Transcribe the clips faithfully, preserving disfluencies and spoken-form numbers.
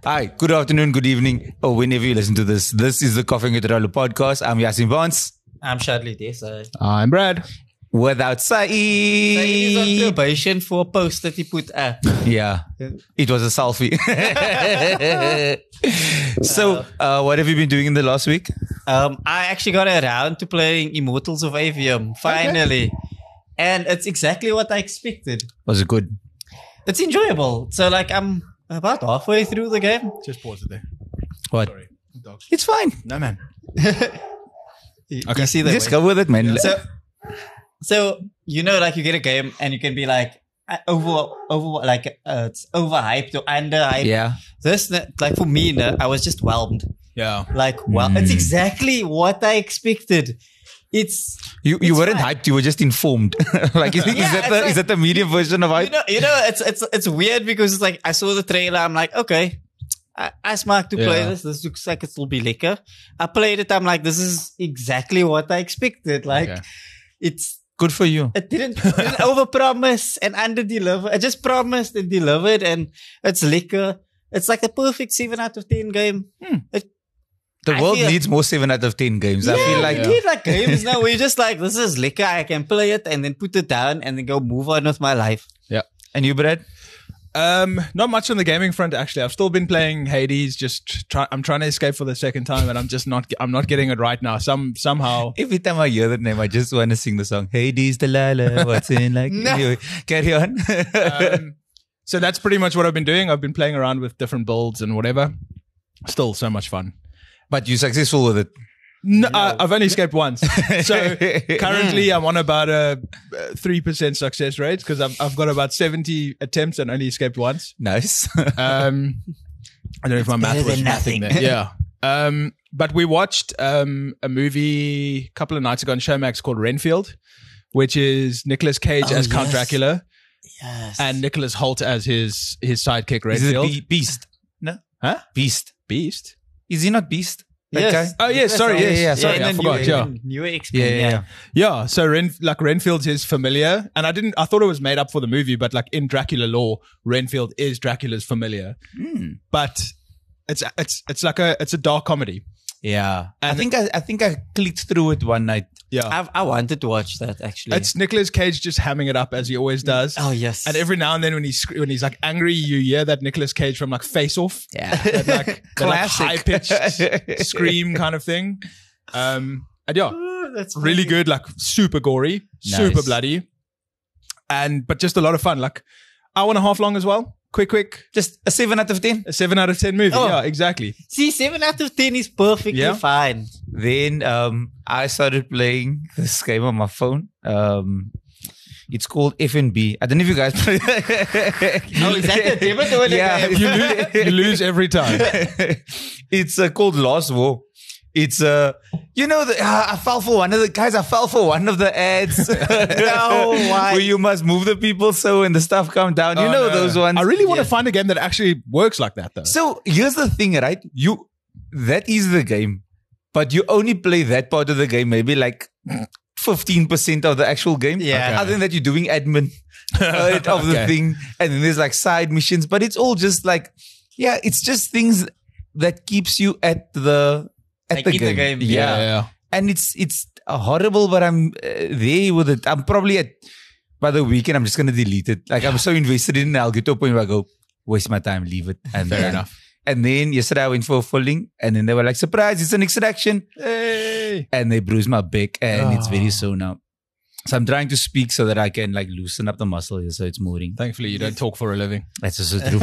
Hi, good afternoon, good evening, or whenever you listen to this. This is the Coughing with Ralo podcast. I'm Yasin Barnes. I'm Shadley Desai. I'm Brad. Without Saeed. He's on probation for a post that he put up. Yeah, it was a selfie. So, uh, what have you been doing in the last week? Um, I actually got around to playing Immortals of Avium, finally. Okay. And it's exactly what I expected. Was it good? It's enjoyable. So, like, I'm about halfway through the game. Just pause it there. What? Sorry. Dogs. It's fine. No, man. you, Okay. you see that? Just go with it, man. So, so, you know, like, you get a game and you can be like, uh, over, over, like, uh, it's overhyped or underhyped. Yeah. This, like, for me, no, I was just whelmed. Yeah. Like, well, Mm. it's exactly what I expected. It's You you it's weren't fine. hyped, you were just informed. Like, is, is Yeah, that it's the like- is that the medium version of hype? You know, you know, it's it's it's weird because it's like I saw the trailer. I'm like, okay, I, I smart to play Yeah. this. This looks like it'll be liquor. I played it. I'm like, this is exactly what I expected. Like, Okay. it's Good for you. it didn't, didn't overpromise and underdeliver. I just promised and delivered, and it's liquor. It's like a perfect seven out of ten game. It, The I world feel- needs more seven out of ten games. I feel like we need like games now where you're just like, this is liquor. I can play it and then put it down and then go move on with my life. Yeah. And you, Brad? Um, not much on the gaming front, actually. I've still been playing Hades. Just try, I'm trying to escape for the second time, and I'm just not. I'm not getting it right now. Some somehow. Every time I hear that name, I just want to sing the song. Hades, Delilah, what's in like? No. Anyway, carry on. Um, so that's pretty much what I've been doing. I've been playing around with different builds and whatever. Still so much fun. But you're successful with it. No, uh, I've only escaped once. So currently I'm on about a three percent success rate because I've, I've got about seventy attempts and only escaped once. Nice. Um, I don't know if my math better was than nothing nothing. there. Yeah. Um, but we watched um, a movie a couple of nights ago on Showmax called Renfield, which is Nicolas Cage Oh, as Count yes. Dracula Yes. and Nicholas Hoult as his his sidekick Is it Renfield. Be- Beast? No? Huh? Beast. Beast? Is he not Beast? That yes. guy? Oh, yes, sorry, yes, yeah, sorry, in I the forgot, New, yeah. in Newer X-Men, Yeah, yeah, yeah. yeah. Yeah, so Ren, like Renfield's his familiar, and I didn't. I thought it was made up for the movie, but like in Dracula lore, Renfield is Dracula's familiar. Mm. But it's it's it's like a it's a dark comedy. Yeah. I And- think I, I think I clicked through it one night. Yeah, I've, I wanted to watch that actually. it's Nicolas Cage just hamming it up as he always does. oh yes. And every now and then when he's when he's like angry, you hear that Nicolas Cage from like Face Off, Yeah. that like Classic. high pitched scream kind of thing. Um, and yeah, Oh, that's really funny. good, like super gory, super Nice. bloody, and but just a lot of fun. Like hour and a half long as well. Quick, quick. Just a seven out of ten. A seven out of ten movie. Oh. Yeah, exactly. See, seven out of ten is perfectly Yeah. fine. Then um, I started playing this game on my phone. Um, it's called F N B. I don't know if you guys play. Oh, is that the debit or the Yeah. game? You, lo- you lose every time. It's uh, called Lost War. It's uh, you know, the, uh, I fell for one of the guys. I fell for one of the ads. No, why? Where you must move the people so when the stuff come down. You Oh, know no. those ones. I really want Yeah. to find a game that actually works like that, though. So here's the thing, right? You that is the game, but you only play that part of the game, maybe like fifteen percent of the actual game. Yeah. Okay. Other than that, you're doing admin uh, of the Okay. thing, and then there's like side missions, but it's all just like, yeah, it's just things that keeps you at the at Like the, in the game. game. Yeah. yeah. And it's it's uh, horrible, but I'm uh, there with it. I'm probably at by the weekend. I'm just gonna delete it. Like I'm so invested in it. I'll get to a point where I go, waste my time, leave it. And Fair then- enough. And then yesterday I went for a fulling, and then they were like, surprise, it's an extraction. Hey. And they bruised my back, and it's very Oh. sore now. So I'm trying to speak so that I can like loosen up the muscle here so it's moving. Thankfully, you don't talk for a living. That's also true.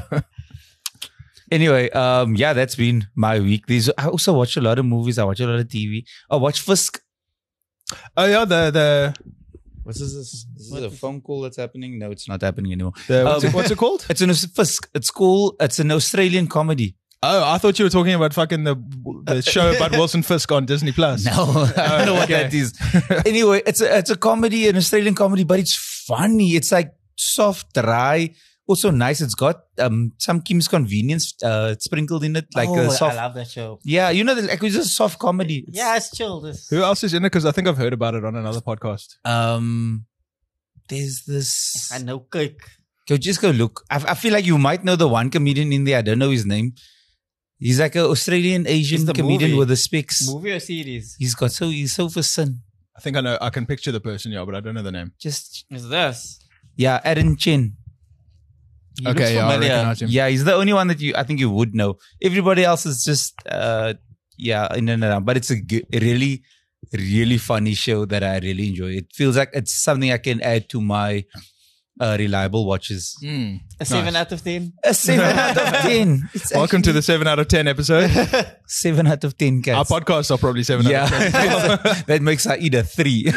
Anyway, um, yeah, that's been my week. These I also watch a lot of movies. I watch a lot of T V. I watch Fisk. Oh yeah, the the What's this? This is a phone call that's happening. No, it's not happening anymore. the what's, Um, it, what's it called? It's an Fisk. It's cool. It's an Australian comedy. Oh, I thought you were talking about fucking the the show about Wilson Fisk on Disney Plus. No, I don't know what okay. that is. Anyway, it's a it's a comedy, an Australian comedy, but it's funny. It's like soft, dry, also nice. It's got um some Kim's Convenience uh, sprinkled in it, like oh, a soft. I love that show. Yeah, you know, the, like it's just soft comedy. It's, Yeah, it's chill. This. Who else is in it? Because I think I've heard about it on another podcast. Um, there's this. I know, Kirk. Go just go look. I, I feel like you might know the one comedian in there. I don't know his name. He's like an Australian Asian It's the comedian movie. with the specs. Movie or series? He's got so he's so for sin. I think I know. I can picture the person, yeah, but I don't know the name. Just Is this? yeah, Aaron Chen. He looks Okay, yeah, I familiar. recognize him. Yeah, he's the only one that you I think you would know. Everybody else is just uh yeah, in and around. But it's a g- really, really funny show that I really enjoy. It feels like it's something I can add to my uh, reliable watches. Mm, A seven nice. out of ten. A seven out of ten. It's Welcome to the seven out of ten episode. seven out of ten, guys. Our podcasts are probably seven Yeah, out of ten. that makes Aida three.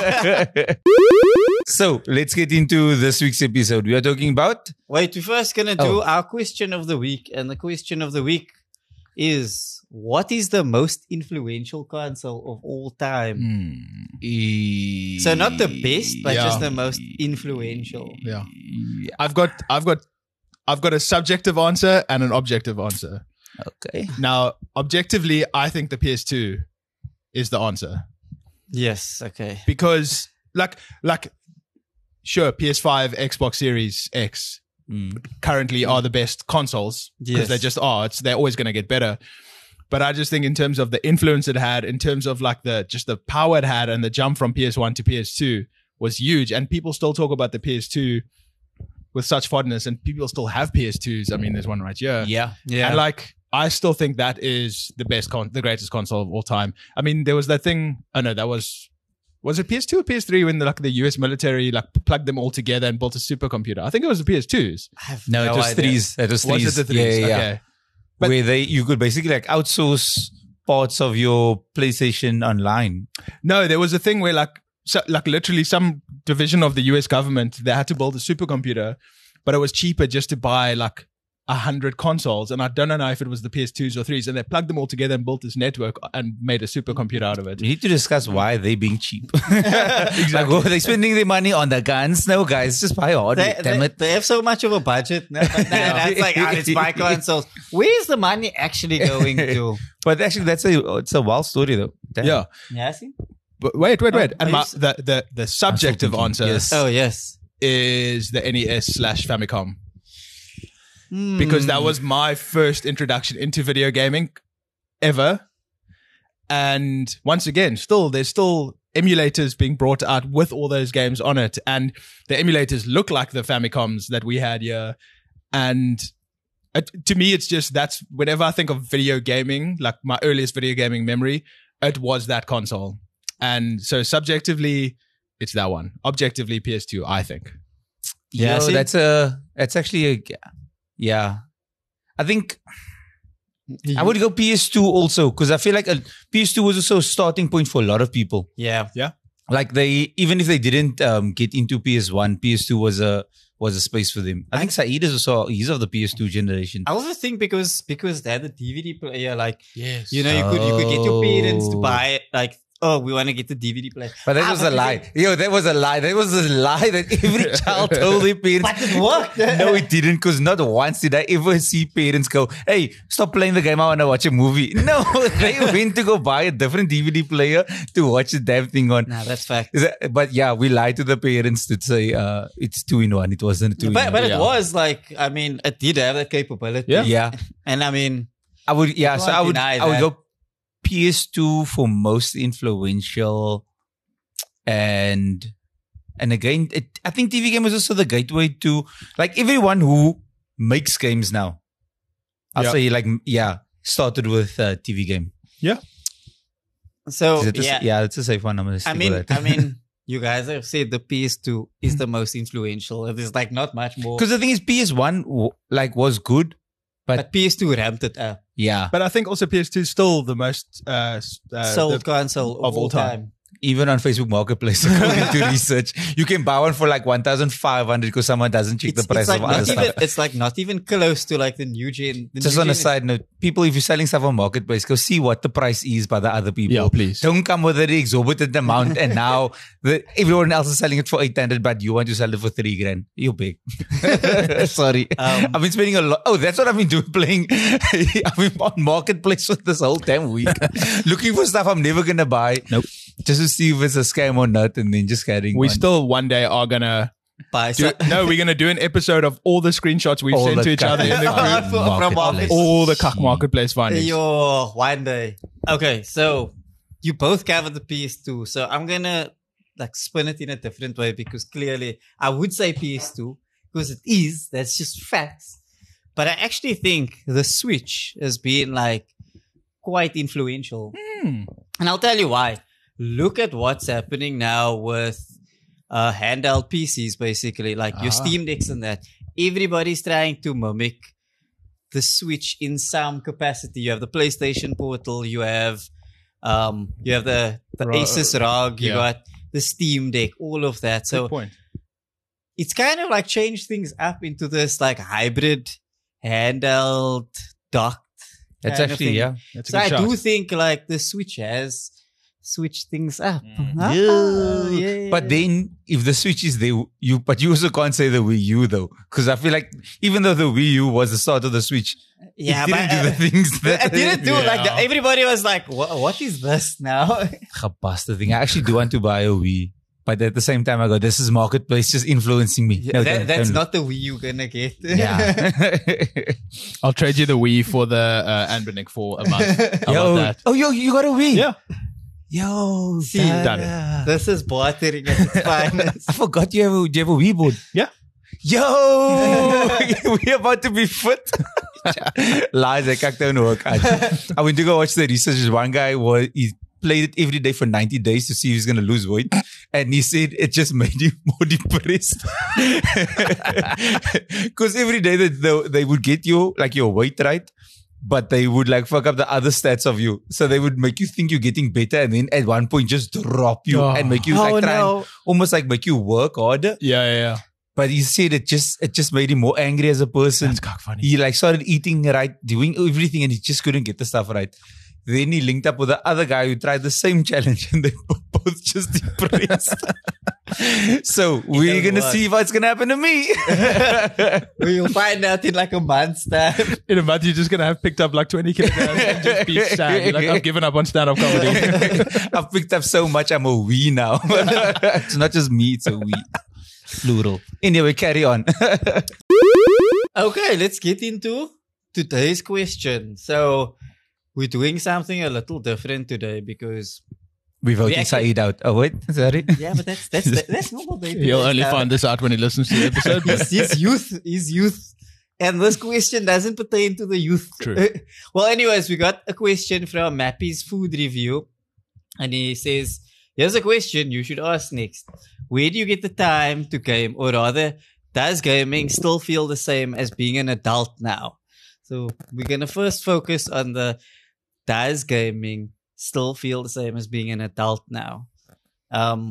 So let's get into this week's episode. We are talking about Wait, we're first gonna do Oh. our question of the week, and the question of the week is: what is the most influential console of all time? Mm, So not the best, but Yeah. just the most influential. yeah. I've got, I've got, I've got a subjective answer and an objective answer. Okay. Now, objectively, I think the P S two is the answer Yes. Okay. because, like, like, sure, P S five, Xbox Series X Mm. currently are the best consoles because Yes. they just are. It's they're always going to get better. But I just think in terms of the influence it had, in terms of like the just the power it had, and the jump from P S one to P S two was huge. And people still talk about the P S two with such fondness, and people still have P S twos. I mean, there's one right here. Yeah. Yeah. And like, I still think that is the best, con- the greatest console of all time. I mean, there was that thing. Oh no, that was. Was it P S two or P S three when the, like the U S military like plugged them all together and built a supercomputer? I think it was the P S twos. I have No, it was idea. threes. It was threes. Was it the threes? Yeah, yeah, yeah. Okay. But- Where they you could basically like outsource parts of your PlayStation online. No, there was a thing where like, so, like literally some division of the U S government, they had to build a supercomputer, but it was cheaper just to buy like a hundred consoles. And I don't know if it was the P S twos or threes, and they plugged them all together and built this network and made a supercomputer out of it. We need to discuss why they being cheap. Exactly. Like, oh, they spending their money on the guns. No, guys, just buy hardware. They, Damn they, it. they have so much of a budget. No, but nah, that's like, ah, it's my consoles. Where's the money actually going to? But actually, that's a it's a wild story though. Damn. Yeah. Yeah, see? But wait, wait, wait. Oh, And are my, you s- the, the, the subjective thinking, answer yes. Oh, yes. is the N E S slash Famicom. Hmm. Because that was my first introduction into video gaming ever. And once again, still, there's still emulators being brought out with all those games on it. And the emulators look like the Famicoms that we had here. And it, to me, it's just, that's whenever I think of video gaming, like my earliest video gaming memory, it was that console. And so subjectively, it's that one. Objectively, P S two, I think. Yeah, Yo, see? that's a that's actually a yeah. I think I would go P S two also because I feel like a, P S two was also a starting point for a lot of people. Yeah. Like they even if they didn't um, get into P S one, P S two was a was a space for them. I think Saeed is also he's of the P S two generation. I also think because because they had the D V D player, like, Yes. you know, you could you could get your parents to Oh. buy it, like, oh, we want to get the D V D player. But that Ah, was but a you lie. think- Yo, that was a lie. That was a lie that every child told their parents. But it worked. No, it didn't, because not once did I ever see parents go, hey, stop playing the game, I want to watch a movie. No, they went to go buy a different D V D player to watch the damn thing on. Nah, that's fact. Is that- But yeah, we lied to the parents to say uh, it's two in one. It wasn't a two But, in but one. it Yeah. was like, I mean, it did have that capability. Yeah. Yeah. And I mean, I would, yeah, You so can't I would, deny I would that. go P S two for most influential. And and again, it, I think T V game was also the gateway to like everyone who makes games now. I'll Yeah. say like yeah, started with uh, T V game. so Is it a- yeah. yeah, it's a safe one. I'm gonna I stick mean, with that. I mean, you guys have said the P S two is the most influential. There's like not much more. Because the thing is, P S one w- like was good, But P S two ramped it up. yeah. But I think also P S two is still the most uh, s- uh, Sold the- console of, all time. Even on Facebook Marketplace, according to research, you can buy one for like one thousand five hundred because someone doesn't check It's, the price it's like of other not stuff. even. It's like not even close to like the new gen. The Just new on a gen is- side note, people, if you're selling stuff on Marketplace, go see what the price is by the other people. Yeah, please. Don't come with an exorbitant amount and now the, everyone else is selling it for eight hundred, but you want to sell it for three grand. You're big. Sorry. Um, I've been spending a lot. Oh, that's what I've been doing, playing. I've been on Marketplace for this whole damn week. Looking for stuff I'm never going to buy. Nope. Just to see if it's a scam or not and then just carrying we on. still one day are gonna Buy Do, some- no, we're going to do an episode of all the screenshots we've All sent the to each other in the cuck- group. From- from marketplace. All the cuck marketplace findings. Yo, one day. Okay, so you both covered the P S two. So I'm gonna like spin it in a different way because clearly I would say P S two because it is. That's just facts. But I actually think the Switch has been like quite influential. Hmm. And I'll tell you why. Look at what's happening now with uh, handheld P Cs, basically, like your Ah. Steam Decks and that. Everybody's trying to mimic the Switch in some capacity. You have the PlayStation Portal, you have um, you have the, the Ro- Asus R O G, you yeah. got the Steam Deck, all of that. Good So point. it's kind of like changed things up into this like hybrid, handheld, docked. That's kind of actually, thing. yeah. That's a So good I shout. do think like the Switch has switched things up. Mm. Ah, Yeah. yeah. But then, if the Switch is there, you but you also can't say the Wii U though, because I feel like even though the Wii U was the start of the Switch, yeah, it didn't but, do the uh, things that I didn't do like Yeah. the, everybody was like, what, what is this now? Gebaste thing. I actually do want to buy a Wii, but at the same time, I go, this is marketplace just influencing me. No, that, don't- that's don't- not the Wii U gonna get. Yeah. I'll trade you the Wii for the uh, Anbernic for a month. How Yo, about that? oh, yo, you got a Wii? Yeah. Yo, See, that- done it. This is bartering at its finest. I forgot you have a, you have a Wii board. Yeah. Yo, we're about to be fit. Lies, I can't don't work. I, I went to go watch the research. One guy was he played it every day for ninety days to see if he's gonna lose weight, and he said it just made him more depressed. Because every day that they, they would get you like your weight right, but they would like fuck up the other stats of you. So they would make you think you're getting better, and then at one point just drop you Oh. and make you Oh, like try and no. almost like make you work harder. Yeah, yeah, yeah. But he said it just it just made him more angry as a person. That's cock funny. He like started eating right, doing everything, and he just couldn't get the stuff right. Then he linked up with the other guy who tried the same challenge, and they were both just depressed. So we're doesn't gonna work. see what's gonna happen to me. We'll find out in like a month's time. In a month, you're just going to have picked up like twenty kilograms and just be sad. You're like, I've given up on stand-up comedy. I've picked up so much. I'm a we now. It's not just me; it's a we. Plural. Anyway, carry on. Okay, let's get into today's question. So we're doing something a little different today because We're voting We actually- Saeed out. Oh wait, sorry. yeah, but that's that's that's normal, baby. He'll That's only how- find this out when he listens to the episode. He's, he's youth. He's youth. And this question doesn't pertain to the youth. True. Well, anyways, we got a question from Mappy's Food Review. And he says, here's a question you should ask next. Where do you get the time to game? Or rather, does gaming still feel the same as being an adult now? So we're going to first focus on the, does gaming still feel the same as being an adult now? Um,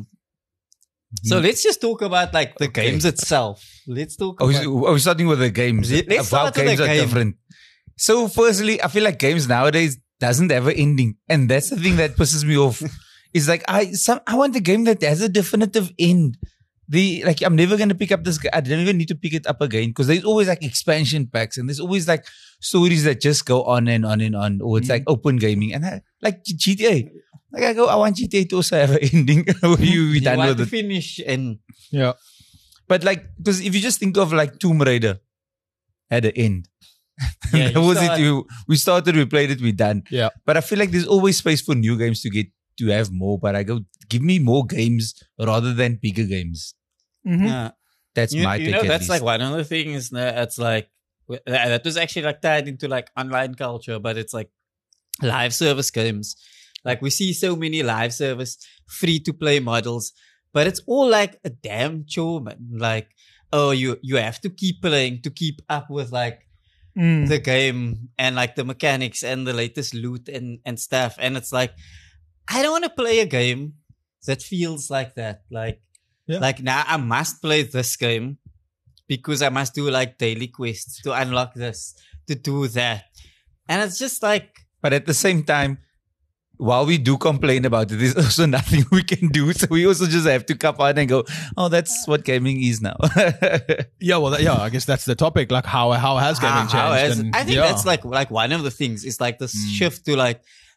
So let's just talk about like the Okay. games itself. Let's talk Are we, about are we starting with the games? Let's About start with games the are game. different. So firstly, I feel like games nowadays doesn't have an ending. And that's the thing that pisses me off. It's like I some I want a game that has a definitive end. The like I'm never gonna pick up this g- I don't even need to pick it up again because there's always like expansion packs and there's always like stories that just go on and on and on. Or it's Mm. like open gaming. And I, like G T A. Like I go, I want G T A to also have an ending. Where you be you done want with to it. finish and Yeah. But like, because if you just think of like Tomb Raider had an end. Yeah, that you was start- it. You, we started, we played it, we done. Yeah. But I feel like there's always space for new games to get to have more. But I go, give me more games rather than bigger games. Mm-hmm. yeah. That's you, my you take. know at that's like least. one of the things that it's like that that was actually like tied into like online culture, but it's like live service games. Like we see so many live service free to play models, but it's all like a damn chore, man. Like, oh, you you have to keep playing to keep up with like Mm. the game and like the mechanics and the latest loot and and stuff. And it's like I don't want to play a game that feels like that. Like Yeah. like now I must play this game because I must do like daily quests to unlock this, to do that. And it's just like But at the same time, while we do complain about it, there's also nothing we can do. So we also just have to come out and go, oh, that's what gaming is now. Yeah, well, that, yeah, I guess that's the topic. Like, how how has gaming how- how changed? has- And, I think yeah. that's like like one of the things is like this Mm. shift to like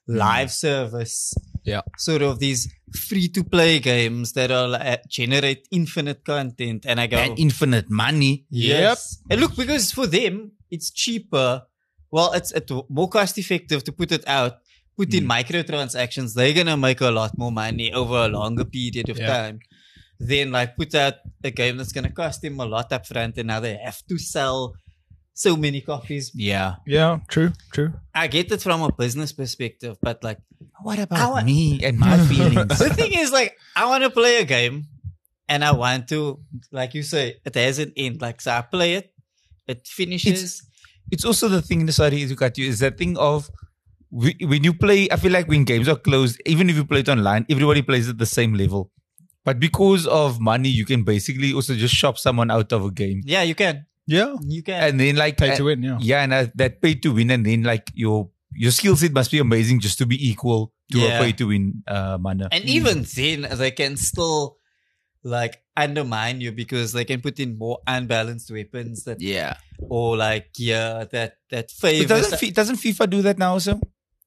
live service. Yeah. Sort of these free to play games that are like, generate infinite content. And I go, And infinite money. yes. And look, because for them, it's cheaper. Well, it's, it's more cost effective to put it out, put in microtransactions. They're going to make a lot more money over a longer period of Yeah. time. Then like put out a game that's going to cost them a lot up front and now they have to sell so many copies. Yeah. Yeah, true, true. I get it from a business perspective, but like, What I about wa- me and my feelings? the thing is like, I want to play a game and I want to, like you say, it has an end. Like, so I play it, it finishes. It's also the thing, sorry to cut you, is that thing of we, when you play, I feel like when games are closed, even if you play it online, everybody plays at the same level. But because of money, you can basically also just shop someone out of a game. Yeah, you can. Yeah. You can. And then like Pay uh, to win, yeah. Yeah, and uh, that pay to win, and then like your your skill set must be amazing just to be equal to Yeah. a pay to win uh, manner. And even then, they can still like undermine you because they can put in more unbalanced weapons that, Yeah. or like yeah, that that But favors. doesn't Fi- doesn't FIFA do that now also?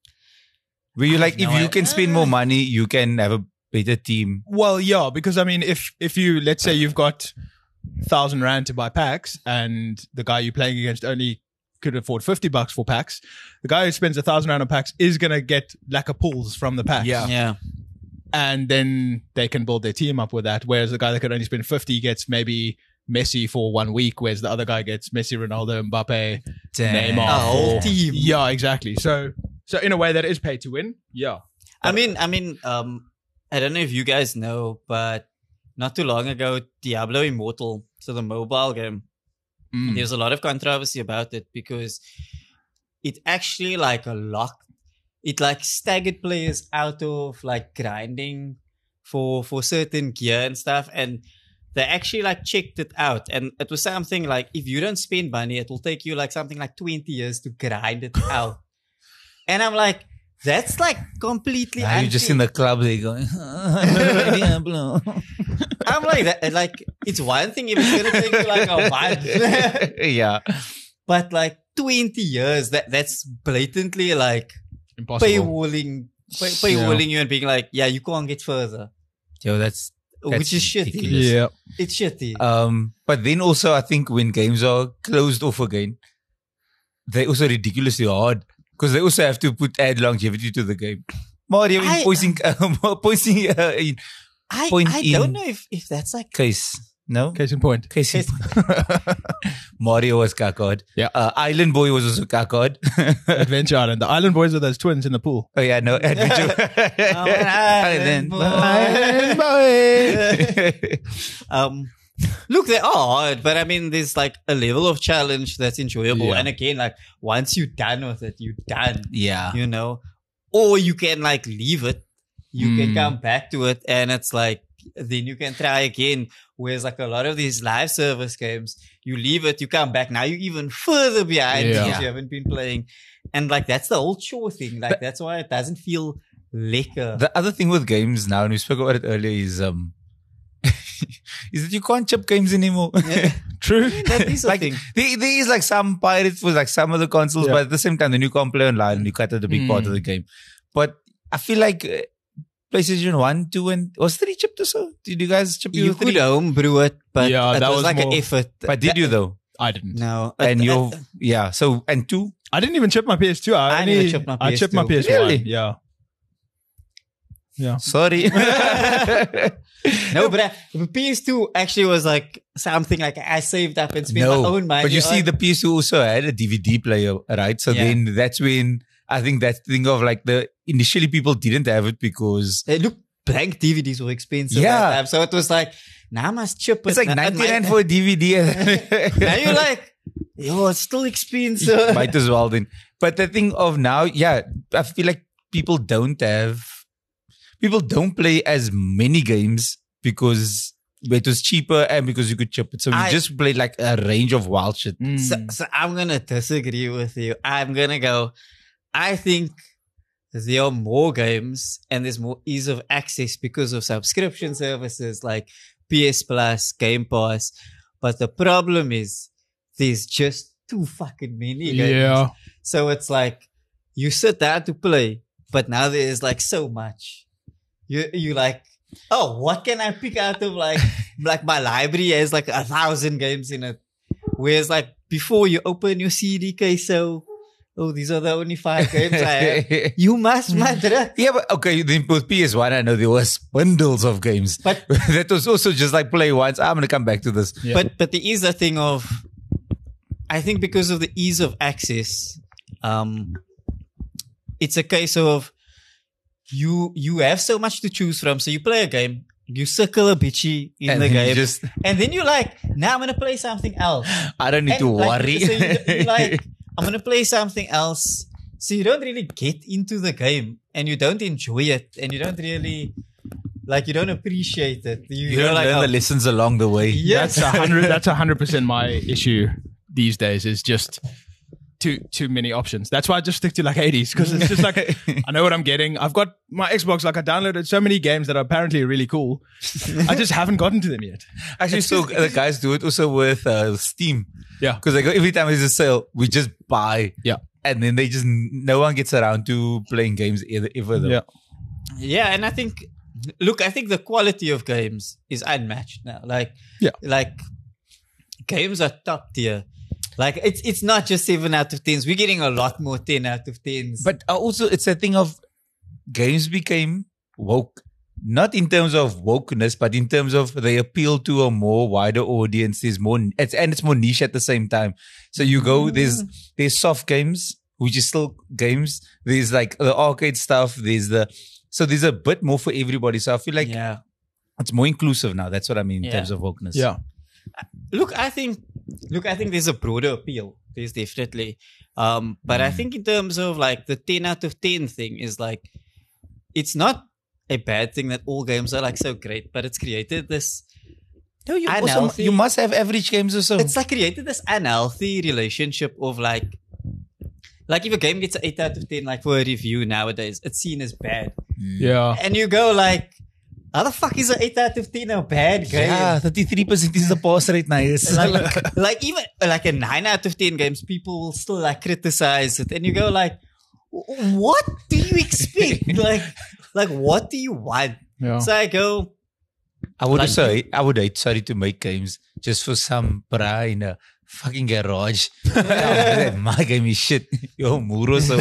Where you I like, have if no you idea. can spend more money, you can have a better team. Well, yeah, because I mean, if if you let's say you've got thousand rand to buy packs, and the guy you're playing against only could afford fifty bucks for packs, the guy who spends a thousand rand on packs is gonna get lacquer pulls from the packs. Yeah. yeah, and then they can build their team up with that. Whereas the guy that could only spend fifty gets maybe Messi for one week, whereas the other guy gets Messi, Ronaldo, Mbappe, Damn. Neymar. a whole for- team. Yeah, exactly. So, so in a way, that is pay to win. Yeah. I mean, I mean, um, I don't know if you guys know, but not too long ago, Diablo Immortal, so the mobile game, Mm. there's a lot of controversy about it because it actually like a lock, it like staggered players out of like grinding for for certain gear and stuff, and they actually like checked it out, and it was something like if you don't spend money, it will take you like something like twenty years to grind it out, and I'm like. That's like completely. Now you're just in unfair. the club there going, Diablo. I'm like that. Like it's one thing if it's gonna take you like a month, Yeah. but like twenty years. That that's blatantly like Impossible. paywalling, pay, paywalling you and being like, yeah, you can't get further, Yo, that's, That's which is shitty. ridiculous. Yeah. It's shitty. um, but then also I think when games are closed off again, they're also ridiculously hard because they also have to put add longevity to the game. Mario in I- pointing, um, pointing uh, in I point I in- don't know if if that's like case. No? Case in point. Case in Case- Mario was kakod. Yeah. Uh, Island Boy was also kakod. Adventure Island. The Island Boys are those twins in the pool. Oh yeah, no. Adventure. Island Boy. Island Boy. um. Look, they are hard, but I mean, there's like a level of challenge that's enjoyable. Yeah. And again, like once you're done with it, you're done. Yeah. You know, or you can like leave it. You can Mm. come back to it, and it's like then you can try again. Whereas like a lot of these live service games, you leave it, you come back. Now you're even further behind Yeah. because you haven't been playing, and like that's the whole chore thing. Like that's why it doesn't feel lekker. The other thing with games now, and we spoke about it earlier, is um, is that you can't chip games anymore. True. That is a Like thing. there, there is like some pirates for like some of the consoles, Yeah. but at the same time, then you can't play online and you cut out a big Mm. part of the game. But I feel like uh, PlayStation One, Two, and was three chipped or so? Did you guys chip You your could three? homebrew it, but Yeah, it that was, was like an more- effort. But did you though? I didn't. No, And It- you, it- yeah. So and two. I didn't even chip my P S two. I, I only, never chipped my I chipped my P S two. P S one. Really? Yeah. Yeah. Sorry. no, but, I, but P S two actually was like something like I saved up and spent my no, own money. but you see, on. the P S two also had a D V D player, right? So Yeah. then that's when I think that thing of like the initially people didn't have it because Hey, look, blank D V Ds were expensive. Yeah. that time. So it was like, now I must chip it. it's like Now- ninety it rand might- for a D V D. Now you're like, yo, it's still expensive. Might as well then. But the thing of now, yeah, I feel like people don't have, people don't play as many games because it was cheaper and because you could chip it. So we I- just played like a range of wild shit. Mm. So, so I'm gonna disagree with you. I'm gonna go. I think there are more games and there's more ease of access because of subscription services like P S Plus, Game Pass. But the problem is there's just too fucking many games. Yeah. So it's like you sit down to play but now there's like so much. You you like, oh, what can I pick out of like like my library has like a thousand games in it. Whereas like before you open your C D case, so oh, these are the only five games I have. You must, Madra. Yeah, but okay, then with P S one, I know there was bundles of games. But that was also just like play once. I'm going to come back to this. Yeah. But but there is a thing of, I think because of the ease of access, um, it's a case of you you have so much to choose from. So you play a game, you circle a bitchy in And the then you game, just- and then you're like, now I'm gonna play something else. I don't need And to like, worry. So you, you're like, I'm gonna play something else. So you don't really get into the game, and you don't enjoy it, and you don't really like you don't appreciate it. You, you you're don't like, learn oh, the lessons along the way. yes. That's a hundred. That's a hundred percent my issue these days. Is just too too many options. That's why I just stick to like eighties because it's just like I know what I'm getting. I've got my Xbox. Like I downloaded so many games that are apparently really cool. I just haven't gotten to them yet. Actually, so the guys do it also with uh, Steam. Yeah. Because like every time there's a sale, we just buy. Yeah. And then they just, no one gets around to playing games either, ever though. Yeah. Yeah, and I think, look, I think the quality of games is unmatched now. Like, Yeah. like games are top tier. Like, it's it's not just seven out of tens. We're getting a lot more ten out of tens. But uh, also, it's a thing of games became woke. Not in terms of wokeness, but in terms of they appeal to a more wider audience. There's more, it's, and it's more niche at the same time. So you go, there's, there's soft games, which is still games. There's like the arcade stuff. There's the, so there's a bit more for everybody. So I feel like yeah. it's more inclusive now. That's what I mean in Yeah. terms of wokeness. Yeah. Look, I think, look, I think there's a broader appeal. There's definitely. Um, but I think in terms of like the ten out of ten thing is like, it's not a bad thing that all games are like so great, but it's created this No, you, also, unhealthy. you must have average games or so. It's like created this unhealthy relationship of like, like if a game gets an eight out of ten, like for a review nowadays, it's seen as bad, Yeah. and you go like, how the fuck is an eight out of ten a bad game? yeah, thirty-three percent is the pass rate now. Yes. Like, like even like a nine out of ten games, people will still like criticize it, and you go like, what do you expect? like, like what do you want? Yeah. So I go, I would Like- also hate, I would hate sorry to make games just for some bra in a fucking garage. My game is shit. Yo, Muro. So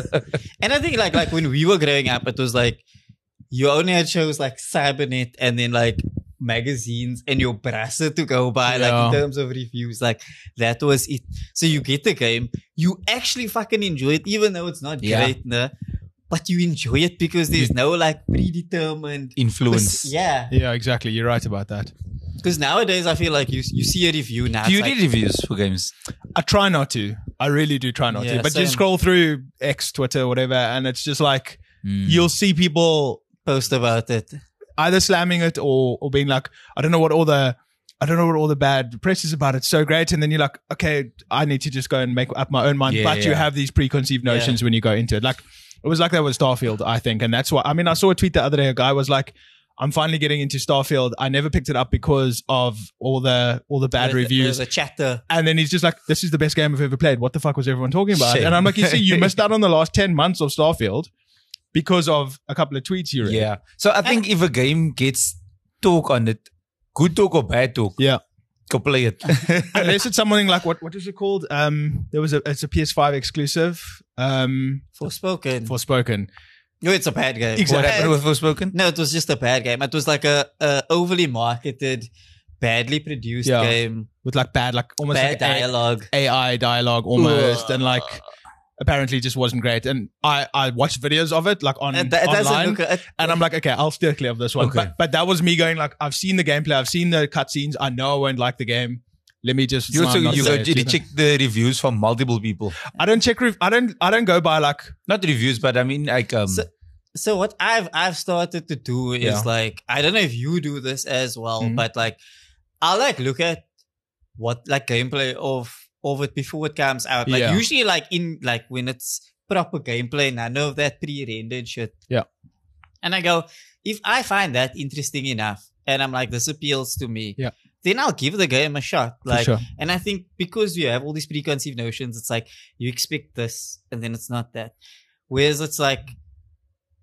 and I think like like when we were growing up, it was like you only had shows like Cybernet and then like magazines and your brasser to go by, like Yeah. in terms of reviews, like that was it. So you get the game, you actually fucking enjoy it, even though it's not Yeah. great, nah, but you enjoy it because there's no like predetermined influence. Yeah, Yeah, exactly. You're right about that. because nowadays I feel like you you see a review now. Do you it's read like, reviews for games? I try not to. I really do try not Yeah, to. But same. you scroll through X, Twitter, whatever, and it's just like Mm. you'll see people post about it? either slamming it or or being like, I don't know what all the I don't know what all the bad press is about. It's so great, and then you're like, okay, I need to just go and make up my own mind. Yeah, but you yeah. have these preconceived notions Yeah. when you go into it. Like it was like that with Starfield, I think, and that's why. I mean, I saw a tweet the other day. A guy was like, "I'm finally getting into Starfield. I never picked it up because of all the all the bad There's- reviews." There's a chatter. And then he's just like, "This is the best game I've ever played. What the fuck was everyone talking about?" Shame. And I'm like, "You see, you missed out on the last ten months of Starfield because of a couple of tweets you read." Yeah. So I think if a game gets talk on it, good talk or bad talk, Yeah. go play it. Unless it's something like what what is it called? Um, there was a it's a P S five exclusive. Um, Forspoken. Forspoken. No, it's a bad game. What Exactly. happened with Forspoken? No, it was just a bad game. It was like a, a overly marketed, badly produced Yeah. game. With like bad, like almost Bad like A- dialogue. A I dialogue almost, Ugh. and like apparently just wasn't great. And I I watched videos of it like on It, it doesn't online. look. It, And I'm like, okay, I'll steer clear of this one. Okay. But, but that was me going like, I've seen the gameplay, I've seen the cutscenes, I know I won't like the game. Let me just. You also not you, say go, it, you you know? check the reviews from multiple people. I don't check. Rev- I don't. I don't go by like. Not reviews, but I mean like um. So- so what I've I've started to do is Yeah. like I don't know if you do this as well, Mhm. but like I'll like look at what like gameplay of of it before it comes out. Like Yeah. usually like in like when it's proper gameplay, none of that pre-rendered shit. Yeah. And I go, if I find that interesting enough and I'm like, this appeals to me, Yeah. then I'll give the game a shot. For Like sure. and I think because you have all these preconceived notions, it's like you expect this and then it's not that. Whereas it's like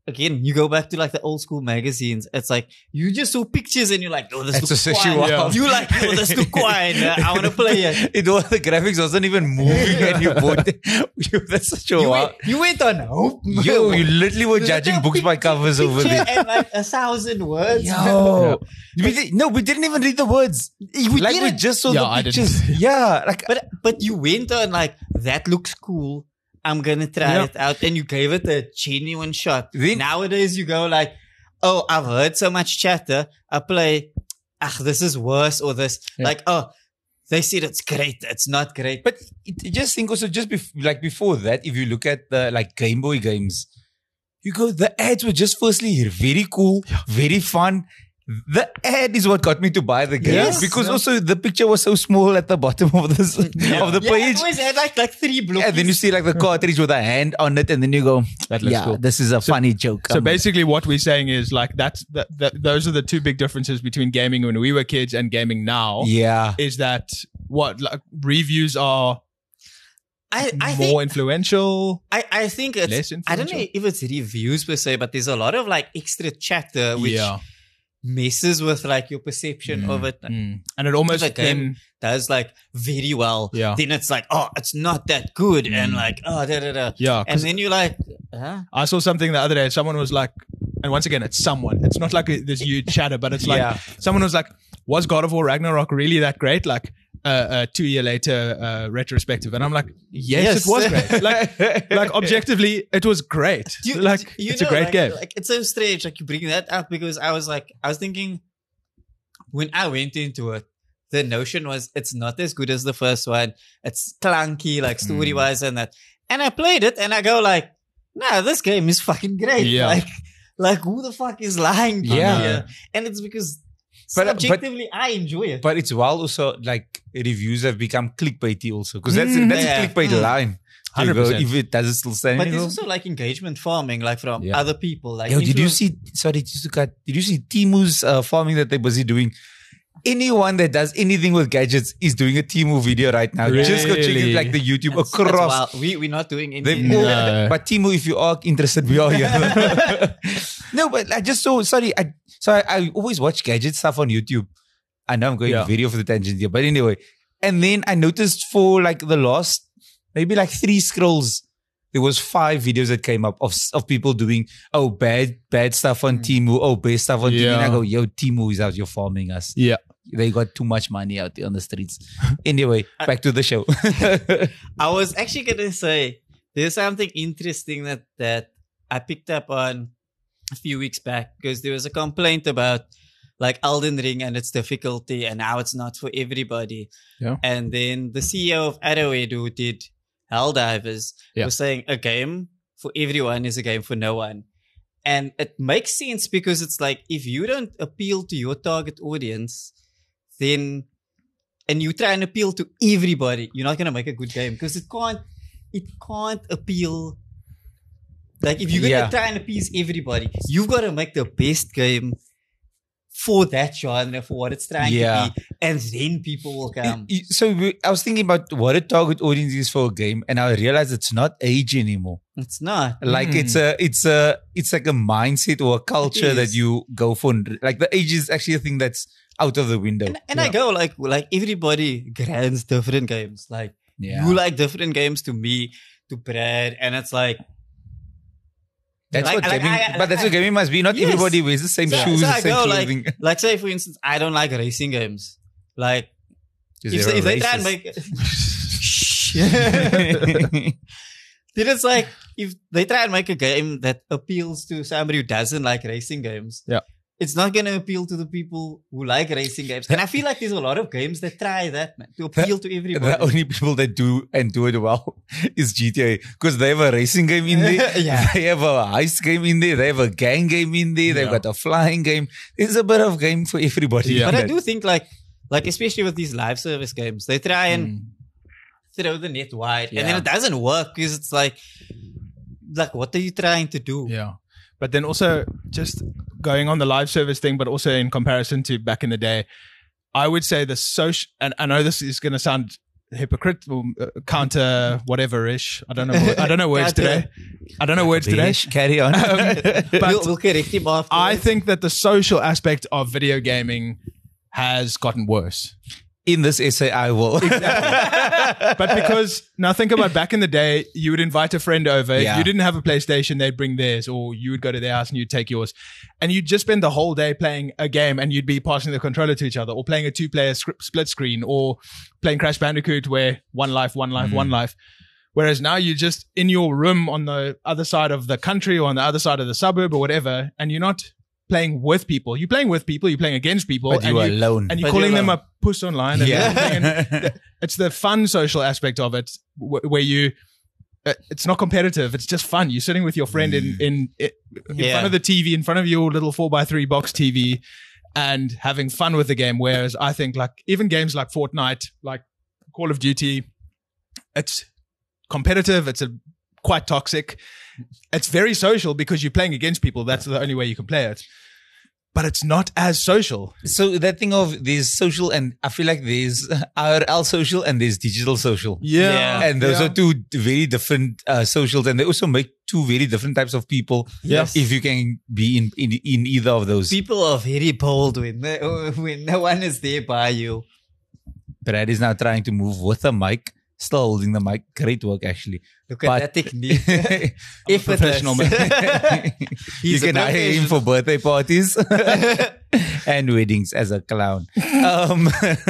again, you go back to like the old school magazines. It's like you just saw pictures and you're like, oh, this It's looks a sushi fine. wow. You like, oh, this looks fine. I want to play it. It was, the graphics wasn't even moving and you bought it. You, that's such a You wow. went, you went on hope. Yo, you literally were There's judging like a books by picture- covers over picture there. and like a thousand words. Yo. We did, no, we didn't even read the words. We like we didn't. just saw Yeah, the I didn't. pictures. Yeah. Like, But but you went on like, that looks cool. I'm gonna try Yeah. it out. And you gave it a genuine shot. Then- Nowadays you go like, oh, I've heard so much chatter. I play, ah, this is worse or this. Yeah. Like, oh, they said it's great. It's not great. But it, it just think also just bef- like before that, if you look at the like Game Boy games, you go, the ads were just firstly very cool, very fun. The ad is what got me to buy the game Yes. because Yeah. also the picture was so small at the bottom of this of the yeah, page. it always had like, like three blocks. And then you see like the cartridge with a hand on it, and then you go, That looks yeah, cool. this is a funny joke. So Um, basically, what we're saying is like that's that, that. Those are the two big differences between gaming when we were kids and gaming now. yeah, Is that what like reviews are I, I more think, influential? I, I think it's, less I don't know influential? if it's reviews per se, but there's a lot of like extra chatter which yeah, messes with like your perception of it. Mm. and it almost If a game then does like very well, Yeah. then it's like, oh, it's not that good. And Mm. like, oh, da da da. yeah. And 'cause then you're like, huh? I saw something the other day. Someone was like, and once again, it's someone. It's not like a, this huge chatter, but it's like Yeah. someone was like, "Was God of War Ragnarok really that great?" Like uh, uh, two year later uh, retrospective, and I'm like, "Yes, Yes. it was great. Like, like objectively, it was great. You- like, you it's know, a great like, game." Like it's so strange. Like you bring that up because I was like, I was thinking when I went into it, the notion was it's not as good as the first one. It's clunky, like story wise and that. And I played it and I go like, nah, this game is fucking great. Yeah. Like, like who the fuck is lying to Yeah. me here? And it's because But- but- subjectively I enjoy it. but it's while also like reviews have become clickbaity also because that's Mm. that's Yeah. a clickbait Mm. line. To one hundred go, percent. if it does it still stand But there's anymore? also like engagement farming, like from Yeah. other people. Like Yo, did you influ- see? Sorry, just to cut. Did you see Timu's uh, farming that they're busy doing? Anyone that does anything with gadgets is doing a Timu video right now. Just go check it, Really? like the YouTube That's- that's across. wild. We we're not doing They've anything. all, No. but Timu, if you are interested, we are here. No, but I just saw. Sorry, I so I, I always watch gadget stuff on YouTube. I know I'm going Yeah. very off the tangent here, but anyway. And then I noticed for like the last maybe like three scrolls, there was five videos that came up of of people doing oh bad bad stuff on Timu, oh best stuff on Timu. And I Yeah. go, yo, Timu is out, you're farming us. Yeah. They got too much money out there on the streets. Anyway, back to the show. I was actually gonna say there's something interesting that that I picked up on a few weeks back because there was a complaint about like Elden Ring and its difficulty and how it's not for everybody. Yeah. And then the C E O of Arrowhead who did Helldivers Yeah. was saying a game for everyone is a game for no one. And it makes sense because it's like if you don't appeal to your target audience, then and you try and appeal to everybody, you're not gonna make a good game because it can't it can't appeal. Like if you're gonna Yeah. try and appease everybody, you've got to make the best game for that genre, for what it's trying Yeah. to be, and then people will come. Y- So we, I was thinking about what a target audience is for a game, and I realized it's not age anymore. It's not. Like Mm. it's a, it's a, it's like a mindset or a culture that is. you go for. Like the age is actually a thing that's out of the window. And, and I go like like everybody grants different games. Like Yeah, you like different games to me, to Brad, and it's like that's like- what like, gaming. I- but that's I- what gaming must be. Not Yes. everybody wears the same So- shoes, so the I same go, like- clothing. like say for instance, I don't like racing games. Like Just if, they're they- if they try and racist. make then it's like if they try and make a game that appeals to somebody who doesn't like racing games, Yeah. it's not going to appeal to the people who like racing games. And I feel like there's a lot of games that try that, man, to appeal to everybody. The only people that do and do it well is G T A because they have a racing game in there. Yeah. They have a heist game in there. They have a gang game in there. They've Yeah. got a flying game. There's a bit of game for everybody. Yeah. But I That- do think like, like especially with these live service games, they try and Mm. throw the net wide, and then Yeah. it doesn't work because it's like, like what are you trying to do? Yeah. But then also just going on the live service thing, but also in comparison to back in the day, I would say the social, and I know this is going to sound hypocrite, uh, counter, whatever ish. I don't know. I don't know words today. I don't know words today. Beige, carry on. Um, But but we'll, we'll correct him after. I think that the social aspect of video gaming has gotten worse. In this essay, I will. But because now think about back in the day, you would invite a friend over. Yeah. If you didn't have a PlayStation, they'd bring theirs, or you would go to their house and you'd take yours. And you'd just spend the whole day playing a game and you'd be passing the controller to each other, or playing a two player script, split screen, or playing Crash Bandicoot where one life, one life, Mm. one life. Whereas now you're just in your room on the other side of the country or on the other side of the suburb or whatever, and you're not playing with people. You're playing with people, you're playing against people. But and you are alone. and you're But calling you're them alone. a puss online. And Yeah. everything. And it's the fun social aspect of it, wh- where you, uh, it's not competitive. It's just fun. You're sitting with your friend in in in Yeah. front of the T V, in front of your little four by three box T V, and having fun with the game. Whereas I think like even games like Fortnite, like Call of Duty, it's competitive. It's a quite toxic. It's very social because you're playing against people. That's the only way you can play it. But it's not as social. So that thing of there's social, and I feel like there's I R L social and there's digital social. Yeah. And those Yeah. are two very different uh, socials, and they also make two very different types of people. Yes. If you can be in in, in either of those. people are very bold when they, when no one is there by you. Brad is now trying to move with the mic, still holding the mic. Great work, actually. Look But- at that technique. I'm a professional, man. you He's a can hire him for birthday parties and weddings as a clown. Um,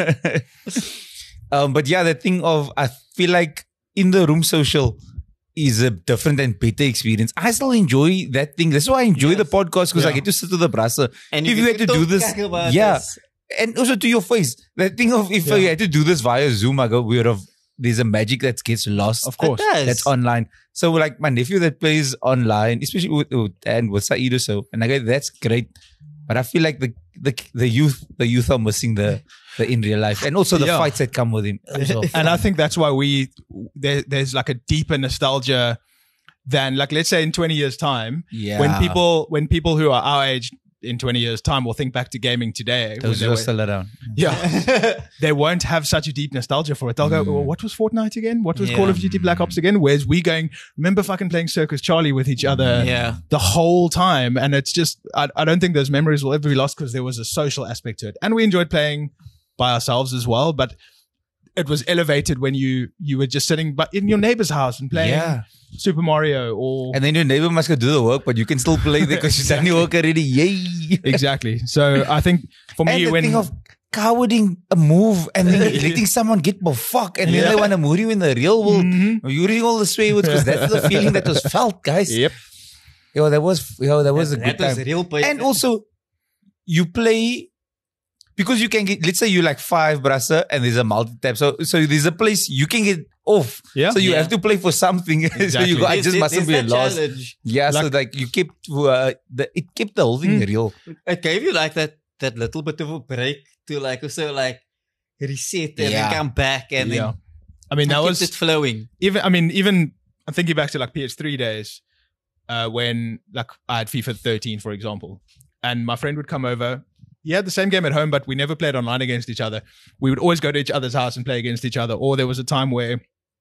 um, but yeah, the thing of, I feel like in the room social is a different and better experience. I still enjoy that thing. That's why I enjoy Yes. the podcast, because I Yeah. get to sit with the brasser. And If you had to do this, talk about yeah. this. And also to your face. That thing of, if Yeah. I had to do this via Zoom, I go, we would have, there's a magic that gets lost. Of course. It does. That's online. So like my nephew that plays online, especially with, with and with Saeed or so, and I go, that's great. But I feel like the the the youth the youth are missing the the in real life, and also the Yeah. fights that come with him. Also. And I think that's why we there, there's like a deeper nostalgia than like let's say in twenty years time Yeah, when people when people who are our age in twenty years time will think back to gaming today. when those they are were- still around. yeah, they won't have such a deep nostalgia for it. They'll go, Mm. well, what was Fortnite again? What was Yeah. Call of Duty Black Ops again? Whereas we going, remember fucking playing Circus Charlie with each other Yeah. the whole time. And it's just, I, I don't think those memories will ever be lost because there was a social aspect to it. And we enjoyed playing by ourselves as well. But it was elevated when you, you were just sitting but in your neighbor's house and playing Yeah, Super Mario or. and then your neighbor must go do the work, but you can still play there because you've done your work already. Yay! Exactly. So I think for And me, the when. thing of cowarding a move and then letting someone get the fuck, and then Yeah. they want to move you in the real world. Mhm. You're using all the swear words because that's the feeling that was felt, guys. Yep. Yo, that was yo, that was a good That was time. real pain. And also, you play because you can get. Let's say you like five brasser and there's a multi tap. So so there's a place you can get off. Yeah. So you Yeah. have to play for something. so Exactly. you go, I There's- just mustn't there's be a that loss. challenge. Yeah. so Like- like you kept uh, the it kept the whole thing Mm. real. It gave you like that that little bit of a break to like also like reset and Yeah. then come back and Yeah. then I mean, that kept was. it flowing. even I mean, even I'm thinking back to like P S three days, uh, when like I had FIFA thirteen, for example, and my friend would come over. He had the same game at home, but we never played online against each other. We would always go to each other's house and play against each other. Or there was a time where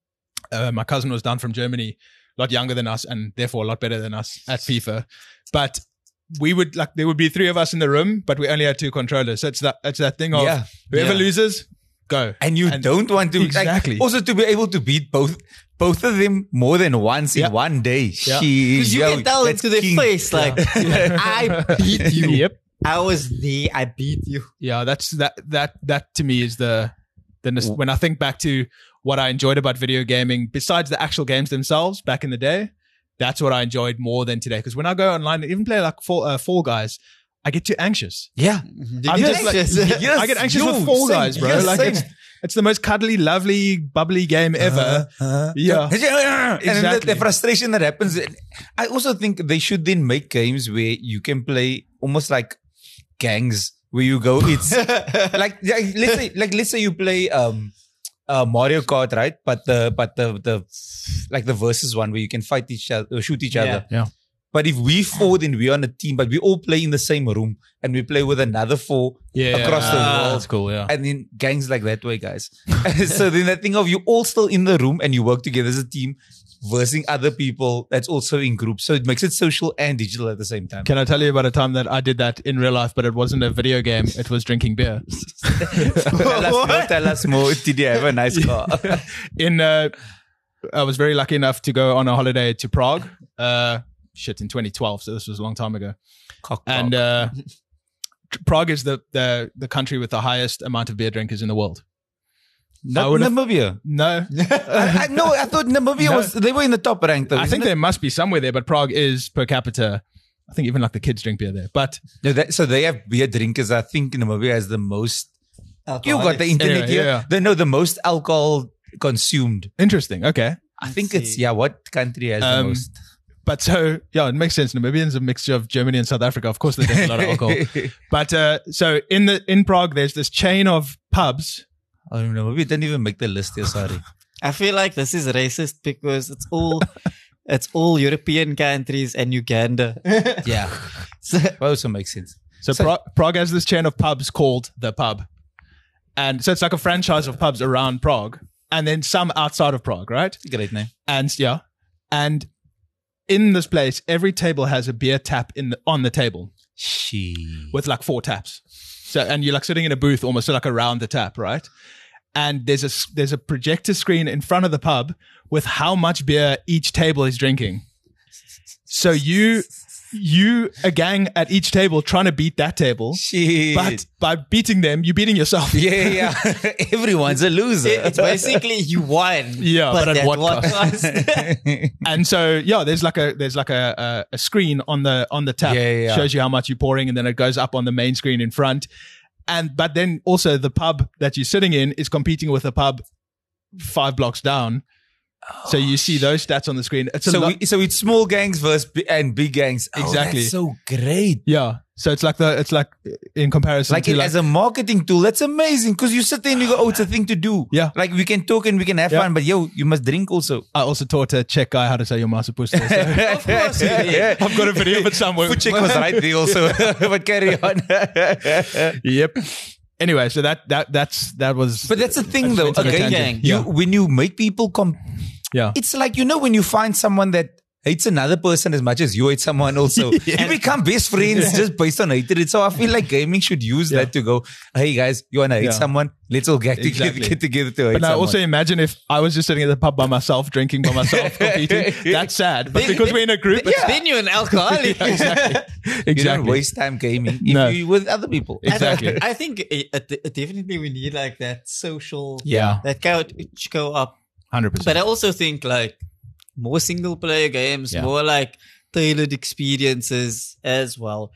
uh, my cousin was down from Germany, a lot younger than us, and therefore a lot better than us at FIFA. But we would like there would be three of us in the room, but we only had two controllers. So it's that it's that thing of Yeah. whoever Yeah. loses, go. And you And- don't want to like, Exactly. also to be able to beat both both of them more than once Yeah. in one day. Yeah. She, Because you yo, can tell that's into their king. face, like, I beat you. Yep. I was there. I beat you. Yeah, that's that that that to me is the the nos- when I think back to what I enjoyed about video gaming, besides the actual games themselves back in the day, that's what I enjoyed more than today. Because when I go online and even play like Fall, uh, Fall Guys, I get too anxious. Yeah. I'm You just like- anxious? Yes, I get anxious yo, with Fall same. Guys, bro. Yes, like same. it's it's the most cuddly, lovely, bubbly game ever. Uh, Yeah. And then the, Exactly. the frustration that happens. I also think they should then make games where you can play almost like gangs, where you go. It's like, like let's say like let's say you play um uh Mario Kart, right? But the but the the like the versus one where you can fight each other or shoot each Yeah. other. Yeah. But if we four, then we're on a team, but we all play in the same room and we play with another four Yeah, across the ah, world. That's cool. Yeah. And then gangs like that way, guys. So then that thing of you all still in the room and you work together as a team versus other people that's also in groups. So it makes it social and digital at the same time. Can I tell you about a time that I did that in real life, but it wasn't a video game. It was drinking beer. Tell us more, tell us more. Did you have a nice car? in uh, I was very lucky enough to go on a holiday to Prague. Uh, shit, in twenty twelve. So this was a long time ago. Cock, And cock. uh, Prague is the, the the country with the highest amount of beer drinkers in the world. Not I would've- Namibia. No, I, I, no, I thought Namibia No. was, they were in the top rank though. I isn't think it? there must be somewhere there, but Prague is per capita. I think even like the kids drink beer there. But No, that, so they have beer drinkers. I think Namibia has the most. You got the Alcoholics. internet Anyway, here. yeah. They know the most alcohol consumed. interesting. Okay. I think see. it's, yeah, what country has the Um, most? But so, yeah, it makes sense. Namibians a mixture of Germany and South Africa. Of course, they drink a lot of alcohol. But uh, so in the in Prague, there's this chain of pubs. Oh, Namibia didn't even make the list here, sorry. I feel like this is racist because it's all it's all European countries and Uganda. Yeah. So, That also makes sense. So, So- Pra- Prague has this chain of pubs called The Pub. And so it's like a franchise of pubs around Prague and then some outside of Prague, right? Great name. And yeah. And in this place, every table has a beer tap in the, on the table She. with like four taps. So, and you're like sitting in a booth almost like around the tap, right? And there's a, s- there's a projector screen in front of the pub with how much beer each table is drinking. So you, you, a gang at each table trying to beat that table. Shit. But by beating them, you're beating yourself. yeah, yeah. Everyone's a loser. it- it's basically you won. Yeah, but at at what what cost? cost? And so, yeah, there's like a there's like a a, a screen on the on the tap, Yeah, yeah, yeah. shows you how much you're pouring, and then it goes up on the main screen in front. And but then also the pub that you're sitting in is competing with a pub five blocks down. So you see those stats on the screen. It's a so, lot. we, so it's small gangs versus bi- and big gangs. Oh, Exactly. that's so great. Yeah. So it's like the it's like in comparison Like, to it, like as a marketing tool, that's amazing because you sit there and you go, oh, it's a thing to do. Yeah. Like we can talk and we can have Yeah. fun, but yo, you must drink also. I also taught a Czech guy how to say your master push. There, so Of course you did. I've got a video of it somewhere. Food check was right there also, but carry on. Yep. Anyway, so that that that's that was. But that's the thing though. went on a Again, tangent. you, Yeah. when you make people come, Yeah. it's like, you know, when you find someone that hates another person as much as you hate someone also, you become best friends just based on hatred. So I feel like gaming should use Yeah. that to go, hey guys, you want to hate Yeah. someone? Let's all get together, Exactly. get together to hate But now someone. also imagine if I was just sitting at the pub by myself, drinking by myself, competing. That's sad. But Then- because we're in a group, it's Then you're an alcoholic. exactly. you don't Exactly. waste time gaming if No. you with other people. Exactly. I think it, it, definitely we need like that social, Yeah. that couch co-op. one hundred percent. But I also think like more single player games, Yeah. more like tailored experiences as well.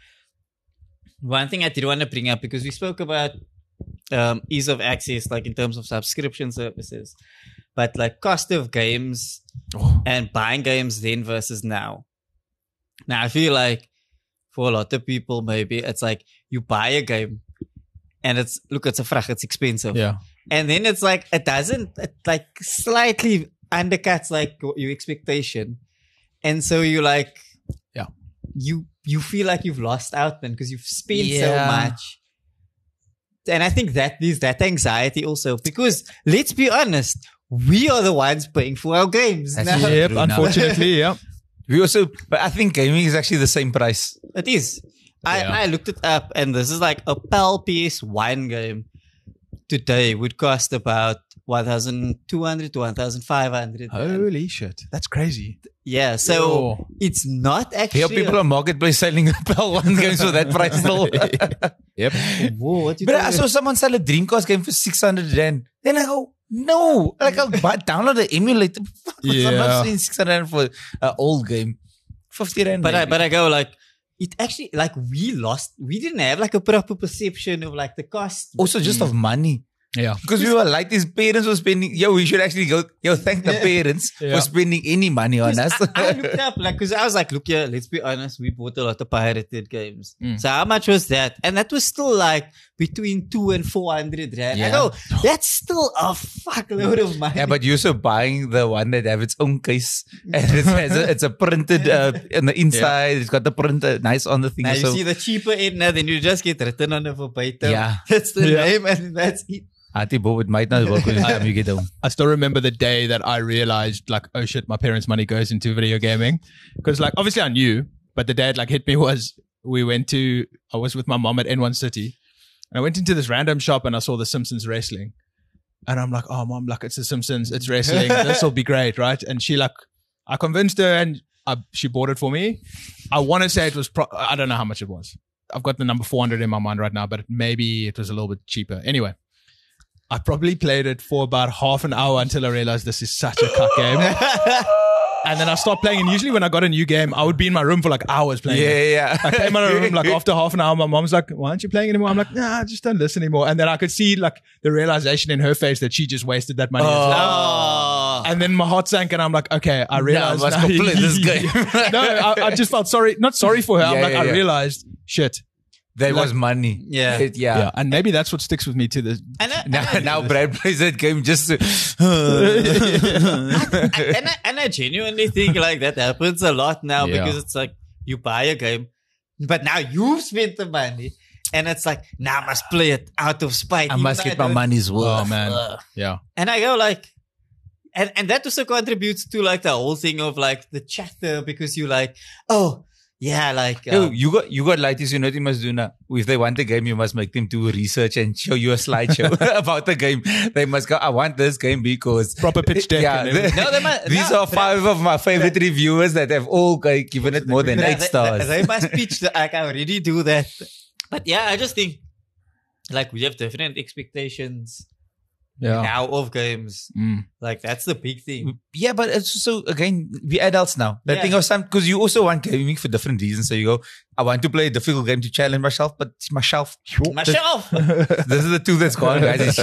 One thing I did want to bring up because we spoke about um, ease of access, like in terms of subscription services, but like cost of games Oh. and buying games then versus now. Now I feel like for a lot of people, maybe it's like you buy a game and it's look, it's a frag, it's expensive. Yeah. And then it's like, it doesn't, it like slightly undercuts like your expectation. And so you like, Yeah. you, you feel like you've lost out then because you've spent Yeah. so much. And I think that there's that anxiety also because let's be honest, we are the ones paying for our games. That's now. true. Yep. now. Unfortunately, yeah. We also, but I think gaming is actually the same price. It is. I, Yeah. I looked it up and this is like a P A L P S one game today would cost about one thousand two hundred to one thousand five hundred. Holy shit. That's crazy. Yeah, so Oh. it's not actually. Here people on marketplace selling P A L one games for that price still. Yep. Whoa, what you But I talking saw someone sell a Dreamcast game for six hundred rand. Then I go, no, like I'll buy, download the emulator. I'm Yeah. not saying six hundred rand for an old game. fifty rand. But I, maybe. but I go like, it actually, like we lost, we didn't have like a proper perception of like the cost. also just of money. Yeah. Because we were like, these parents were spending, yo, we should actually go, yo, thank the parents Yeah. for spending any money on us. I, I looked up like, cause I was like, look here, let's be honest, we bought a lot of pirated games. Mm. So how much was that? And that was still like between two and four hundred rand. I Yeah. go, that's still a fuckload of money. Yeah, but you're also buying the one that have its own case, and it's, it's, a, it's a printed uh, in the inside. It's got the printer nice on the thing. now you so see the cheaper end, now then you just get written on the verbatim. Yeah. That's the Yeah. name, and that's it. Ati Bob, it might not work when time you get home. I still remember the day that I realized, like, oh shit, my parents' money goes into video gaming. Because, like, obviously I knew, but the day it, like, hit me was we went to, I was with my mom at N one City. And I went into this random shop and I saw The Simpsons wrestling. And I'm like, oh, mom, like, it's The Simpsons, it's wrestling. This will be great, right? And she, like, I convinced her and I, she bought it for me. I want to say it was, pro- I don't know how much it was. I've got the number four hundred in my mind right now, but maybe it was a little bit cheaper. Anyway. I probably played it for about half an hour until I realized this is such a cuck game. And then I stopped playing. And usually when I got a new game, I would be in my room for like hours playing Yeah, it. yeah. I came out of the room like after half an hour, my mom's like, why aren't you playing anymore? I'm like, nah, I just don't listen anymore. And then I could see like the realization in her face that she just wasted that money as well. Oh. And then my heart sank and I'm like, okay, I realized. must now- go play this game. no, I, I just felt sorry. Not sorry for her. I'm Yeah, like, yeah, I yeah. realized, shit. That Like- was money. Yeah. It- yeah. Yeah. And maybe that's what sticks with me to this. And I, and Now, I- now Brad plays that game just to. I- and, I, and I genuinely think like that happens a lot now Yeah. because it's like you buy a game, but now you've spent the money, and it's like now I must play it out of spite. I even must though get my don't- money's worth. Oh, man. Yeah. And I go like, and and that also contributes to like the whole thing of like the chatter because you like, oh yeah, like Yo, um, you got you got lighties, you know what you must do now. If they want the game, you must make them do research and show you a slideshow about the game. They must go, I want this game because Proper pitch deck. yeah, and the- everything. No, they must- these no, are five of my favorite reviewers that have all uh, given it more than they, eight they- stars. They, must pitch the, like I already do that. But yeah, I just think like we have different expectations Yeah. now of games. Mm. Like that's the big thing. Yeah, but it's so again, we adults now. That Yeah. thing of some because you also want gaming for different reasons. So you go, I want to play a difficult game to challenge myself, but it's myself. Myself. This is the two that's gone, guys.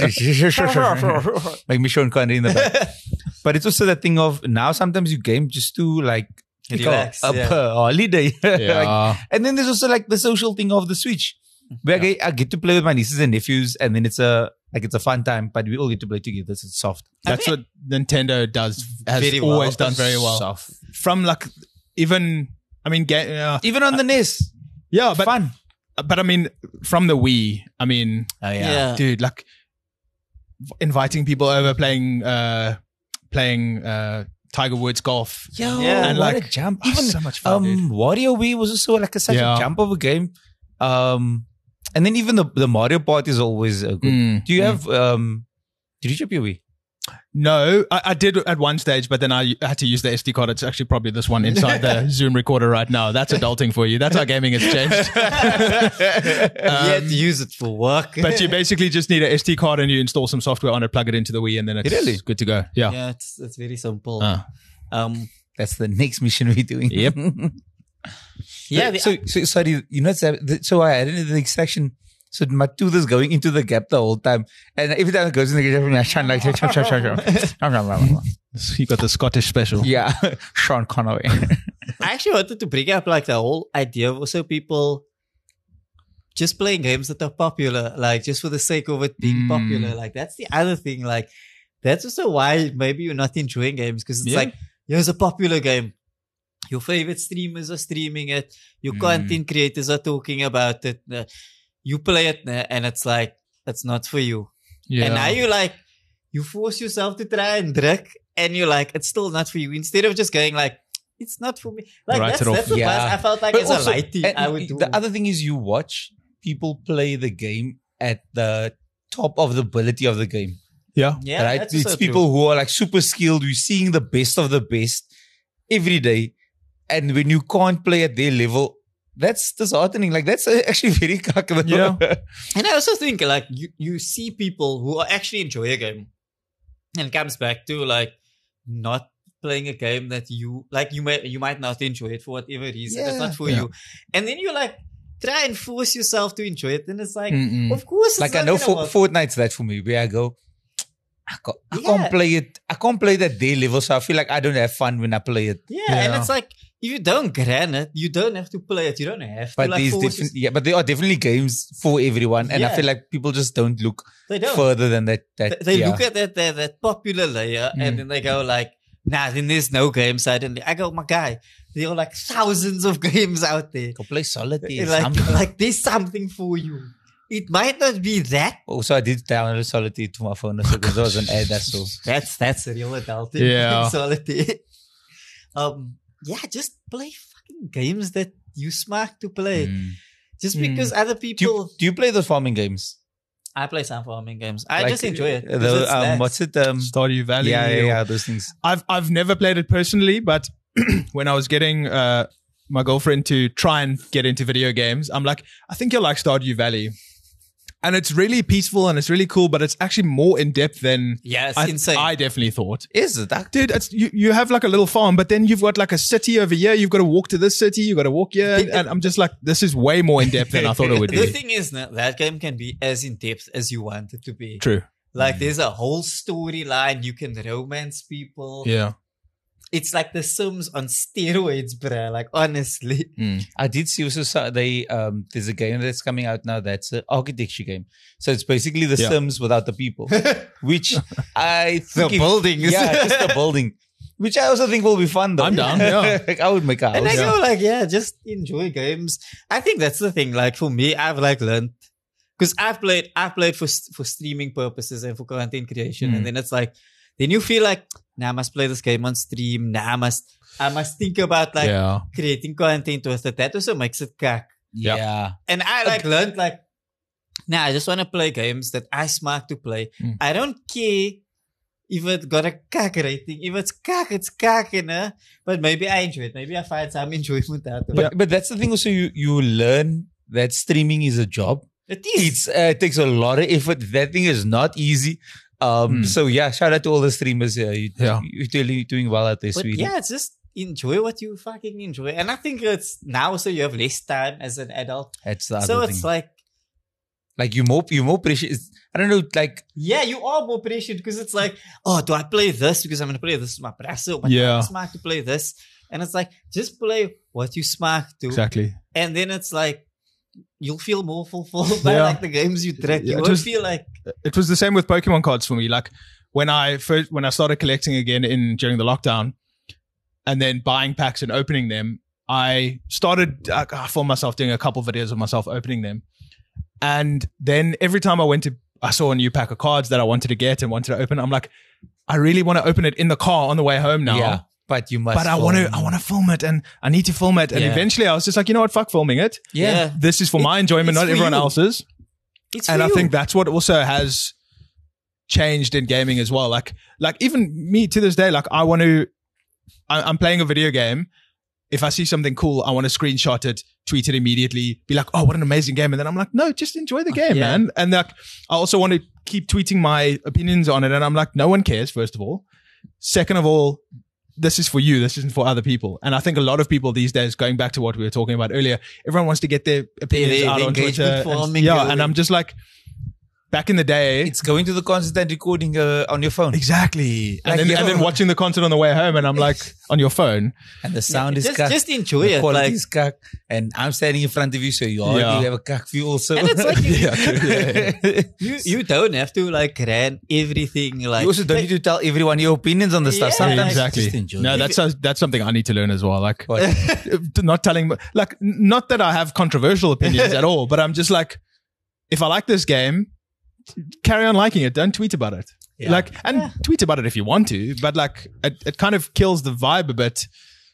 Like me Sean Connery in the back. But it's also the thing of now sometimes you game just to like take Relax, a, a yeah. holiday. Yeah. Like, and then there's also like the social thing of the Switch. Where I, get, I get to play with my nieces and nephews, and then it's a like it's a fun time, but we all get to play together. So it's soft. That's what Nintendo does, has Very well. always done very well. Soft. From like, even, I mean, ga- uh, Even on the N E S. yeah, but, fun. but I mean, from the Wii, I mean, Oh Yeah. dude, like inviting people over playing, uh, playing, uh, Tiger Woods golf. Yo, Yeah. And what like- a jump. Oh, Even so much fun, dude. um, WarioWare was also like a, such Yeah. a jump of a game. Um, and then even the, the Mario Party is always uh, good. Mm, Do you mm. have, um, did you chip your Wii? No, I, I did at one stage, but then I had to use the S D card. It's actually probably this one inside the Zoom recorder right now. That's adulting for you. That's how gaming has changed. you had to use it for work. But you basically just need an S D card and you install some software on it, plug it into the Wii, and then it's Really? good to go. Yeah. yeah, it's it's very simple. Uh. Um, That's the next mission we're doing. Yep. yeah, the, so, so sorry, you know, so so I had it in the extraction. So my tooth is going into the gap the whole time, and every time it goes in the gap, I shine like chop, chop, chop, chop, chop. You got the Scottish special. Yeah, Sean Connery. I actually wanted to bring up like the whole idea of also people just playing games that are popular, like just for the sake of it being Mm. popular. Like that's the other thing. Like that's also why maybe you're not enjoying games because it's Yeah. like here's a popular game. Your favorite streamers are streaming it. Your Mm. content creators are talking about it. Uh, you play it uh, and it's like it's not for you. Yeah. And now you like you force yourself to try and drink, and you're like it's still not for you. Instead of just going like it's not for me. Like Write that's, it off. that's the Yeah. buzz I felt like But as also- a lighty and I would do. The other thing is you watch people play the game at the top of the ability of the game. yeah. yeah, right? that's It's also people true. who are like super skilled. We're seeing the best of the best every day. And when you can't play at their level, that's disheartening. Like that's uh, actually very cockable. Yeah. And I also think like you, you see people who are actually enjoy a game, and it comes back to like not playing a game that you like. You may you might not enjoy it for whatever reason. It's Yeah. not for Yeah. you, and then you like try and force yourself to enjoy it. And it's like, Mm-mm. of course, it's Like I not know gonna for, work. Fortnite's that for me, where I go, I can't, I Yeah. can't play it. I can't play it at their level. So I feel like I don't have fun when I play it. Yeah, and Yeah. it's like if you don't grant it, you don't have to play it. You don't have to But like these force different, yeah, but there are definitely games for everyone, and I Yeah. feel like people just don't look They don't. further than that. That They yeah. look at that, that that popular layer Mm. and then they go like, nah, then there's no game suddenly. I go, my guy, there are like thousands of games out there. Go play Solitaire. Like, something. like there's something for you. It might not be that. Also, I did download Solitaire to my phone so because there was an ad. That's all. That's that's a real adult Yeah. Solitaire. Um, yeah, just play fucking games that you smart to play. Mm. Just Mm. because other Do people, you, do you play those farming games? I play some farming games. I Like, just enjoy it. uh, 'cause the, it's um, that. what's it? Um, Stardew Valley. yeah, yeah, or- yeah, those things. I've I've never played it personally, but when I was getting uh, my girlfriend to try and get into video games, I'm like, I think you'll like Stardew Valley, and it's really peaceful and it's really cool, but it's actually more in depth than Yeah, it's I, insane. I definitely thought. Is it? That, Dude, it's, you, you have like a little farm, but then you've got like a city over here. You've got to walk to this city. You've got to walk here. And, and I'm just like, this is way more in depth than I thought it would The be. thing is, no, that game can be as in depth as you want it to be. True. Like, there's a whole storyline. You can romance people. Yeah. It's like The Sims on steroids, bruh. Like, honestly. I did see also so- they um there's a game that's coming out now that's an architecture game. So it's basically the Yeah. Sims without the people, which I The think if- buildings. yeah, just the building, which I also think will be fun though. I'm down, yeah. Like, I would make a house. And I Yeah. go like, yeah, just enjoy games. I think that's the thing. Like for me, I've like learned because I've played, I've played for for streaming purposes and for content creation, Mm. and then it's like, then you feel like, now I must play this game on stream. Now I must, I must think about like yeah. creating content with it. That also makes it cack. yeah. And I like learned like, nah, I just want to play games that I smart to play. Mm. I don't care if it got a cack rating. If it's cack, it's cack, you know. But maybe I enjoy it. Maybe I find some enjoyment out of But it. but that's the thing also you you learn that streaming is a job. It is. It's uh, it takes a lot of effort. That thing is not easy. Um. Hmm. So yeah, shout out to all the streamers here. You, Yeah. You're really doing well out there, But Sweden. yeah, it's just enjoy what you fucking enjoy. And I think it's now so you have less time as an adult. That's the other So thing. it's like, Like you more you more precious. I don't know. Like yeah, you are more patient because it's like, oh, do I play this because I'm going to play this with my brass or my Yeah. I'm smart to play this? And it's like, just play what you smart to. Exactly. And then it's like, you'll feel more fulfilled by Yeah. like the games you track. Yeah, you it won't was- feel like, It was the same with Pokemon cards for me. Like when I first, when I started collecting again in during the lockdown and then buying packs and opening them, I started, I, I found myself doing a couple videos of myself opening them. And then every time I went to, I saw a new pack of cards that I wanted to get and wanted to open. I'm like, I really want to open it in the car on the way home now. yeah, but you must. But I want to, film. I want to film it and I need to film it. And Yeah. eventually I was just like, you know what? Fuck filming it. yeah, This is for It- my enjoyment, it's not for everyone you. else's. it's And for I you. think that's what also has changed in gaming as well. Like, like even me to this day, like I want to, I, I'm playing a video game. If I see something cool, I want to screenshot it, tweet it immediately, be like, oh, what an amazing game. And then I'm like, no, just enjoy the game, Yeah. man. And like, I also want to keep tweeting my opinions on it. And I'm like, no one cares, first of all. Second of all, this is for you. This isn't for other people. And I think a lot of people these days, going back to what we were talking about earlier, everyone wants to get their opinions their out on engagement Twitter. and- farming yeah. going. And I'm just like, back in the day, It's going to the concert and recording uh, on your phone, exactly. And Like, then, yeah. and then watching the concert on the way home. And I'm like, on your phone. and the sound is just, cuck, just enjoy the it. quality Like, is cuck, and I'm standing in front of you, so you already Yeah. have a cuck view also. and it's like you, Yeah, true. Yeah, yeah. you, you don't have to like ran everything. Like, you also don't like, need to tell everyone your opinions on the stuff. Yeah, Sometimes exactly. just enjoy No, it. that's that's something I need to learn as well. Like, What? not telling, like, not that I have controversial opinions at all, but I'm just like, if I like this game, carry on liking it. Don't tweet about it. Yeah. Like, and Yeah. tweet about it if you want to, but like, it, it kind of kills the vibe a bit.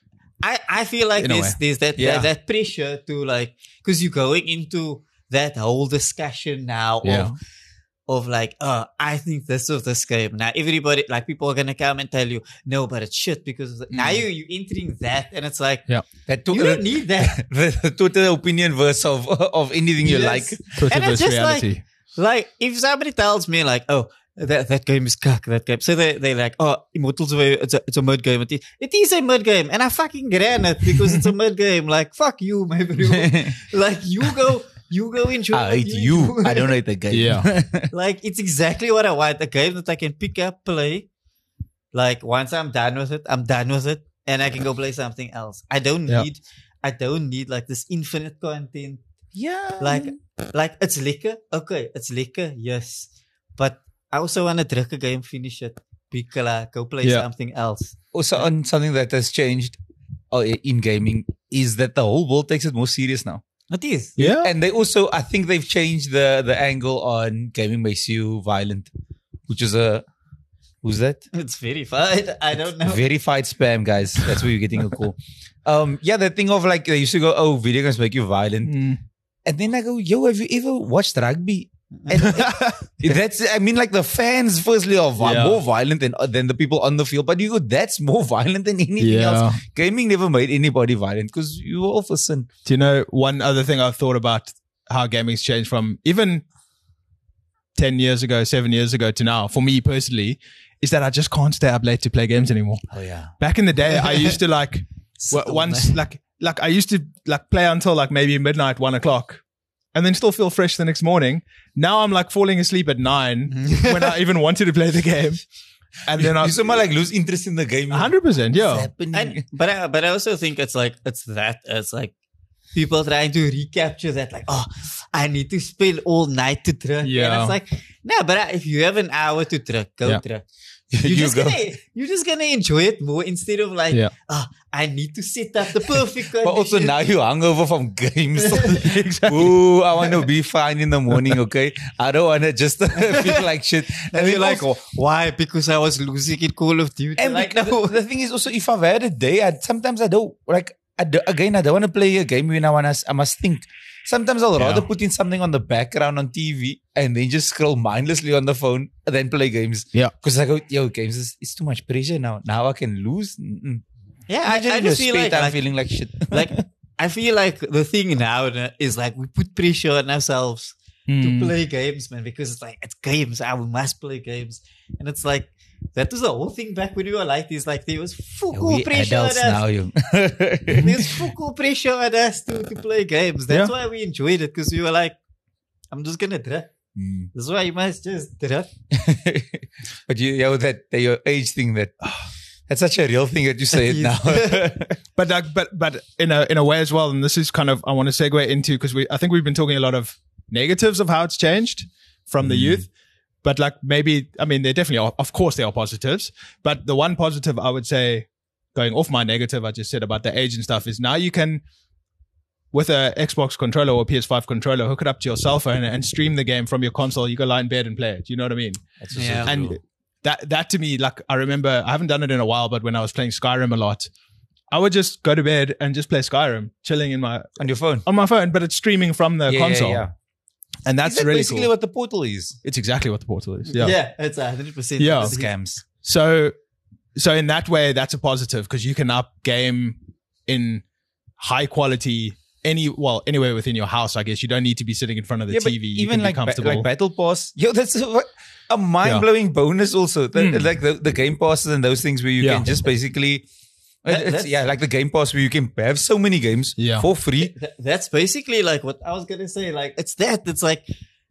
I, I feel like In a there's, way. there's that, Yeah. that that pressure to like, because you're going into that whole discussion now Yeah. of of like, uh, I think this of this game. Now everybody, like people are gonna come and tell you, no, but it's shit because of the-" now Mm. you you entering that, and it's like that you don't need that. the Twitter opinion verse of of anything you Yes. like. Twitter And it's versus just like- reality. Like if somebody tells me like, oh, that that game is cuck, that game. So they they like, oh, Immortals of a, it's a it's a mid game. It is, it is a mid game, and I fucking ran it because it's a mid game. Like fuck you, my bro. Like you go. You go enjoy. I what hate you. enjoy. I don't hate the game. Yeah. Like it's exactly what I want. A game that I can pick up, play. Like once I'm done with it, I'm done with it. and I can go play something else. I don't Yeah. need, I don't need like this infinite content. Yeah. Like, like it's lekker. Okay, it's lekker. Yes, but I also want to drink a game, finish it, be klaar, go play Yeah. something else. Also, on something that has changed uh, in gaming is that the whole world takes it more serious now. It is. Yeah. And they also, I think they've changed the the angle on gaming makes you violent, which is a, who's that? It's verified. I don't know. Verified spam, guys. That's where you're getting a call. Um, yeah, the thing of like, they used to go, oh, video games make you violent. Mm. And then I go, yo, have you ever watched rugby? And that's, I mean, like the fans, firstly, are vi- Yeah. more violent than, than the people on the field. But you go, that's more violent than anything Yeah. else. Gaming never made anybody violent because you were all for sin. Do you know one other thing I've thought about how gaming's changed from even ten years ago, seven years ago to now, for me personally, is that I just can't stay up late to play games anymore. Oh, yeah. Back in the day, I used to like, w- Still, once, man. like, like I used to like play until like maybe midnight, one o'clock. And then still feel fresh the next morning. Now I'm like falling asleep at nine when I even wanted to play the game. And then I, You somehow like lose interest in the game. one hundred percent, What's yeah. happening? And, but I, but I also think it's like it's that it's like people trying to recapture that like oh I need to spend all night to drink. Yeah. And it's like no, but I, if you have an hour to drink, go Yeah. drink. You're You just go. gonna you're just gonna enjoy it more instead of like Yeah. oh I need to set up the perfect But also conditions. now you hungover from games. Exactly. Ooh, I want to be fine in the morning, okay? I don't want to just feel like shit. and you're then like also- why? Because I was losing in Call of Duty. and like the, no. the thing is also, if I've had a day, I, sometimes I don't, like, I do, again, I don't want to play a game when I want to, I must think. Sometimes I'll Yeah. rather put in something on the background on T V and then just scroll mindlessly on the phone and then play games. Yeah. Because I go, yo, games is it's too much pressure now. Now I can lose. Mm-mm. Yeah, I, Imagine I in your just feel spare like, time like feeling like shit. like I feel like the thing now is like we put pressure on ourselves to Mm. play games, man, because it's like it's games. I must play games, and it's like that was the whole thing back when we were like this. Like there was full we pressure on adults us. now, yo. There's full pressure on us to, to play games. That's Yeah. why we enjoyed it because we were like, I'm just gonna drink. Mm. That's why you must just drink. But you, yeah, that the, your age thing, that that's such a real thing that you say it now. But like, but but in a in a way as well, and this is kind of I want to segue into because we I think we've been talking a lot of negatives of how it's changed from the Mm. youth, but like maybe I mean there definitely are, of course there are positives, but the one positive I would say, going off my negative I just said about the age and stuff, is now you can with a Xbox controller or P S five controller hook it up to your cell phone and stream the game from your console. You go lie in bed and play it. You know what I mean? That's also Yeah. And true. that that to me, like I remember, I haven't done it in a while, but when I was playing Skyrim a lot, I would just go to bed and just play Skyrim, chilling in my on your phone. on my phone, but it's streaming from the Yeah, console, yeah, yeah. and that's Is that really basically cool. what the portal is. It's exactly what the portal is. Yeah. Yeah, it's a hundred percent. Yeah. Scams. So, so in that way, that's a positive because you can up game in high quality. Any well, anywhere within your house, I guess you don't need to be sitting in front of the Yeah, but T V. You even can like be ba- comfortable. like Battle Pass. Yo, that's a, a mind blowing bonus. Also, The- Mm. like the, the Game Passes and those things where you Yeah. can just basically, That- it's, that's- yeah, like the Game Pass where you can have so many games Yeah. for free. Th- that's basically like what I was gonna say. Like it's that. It's like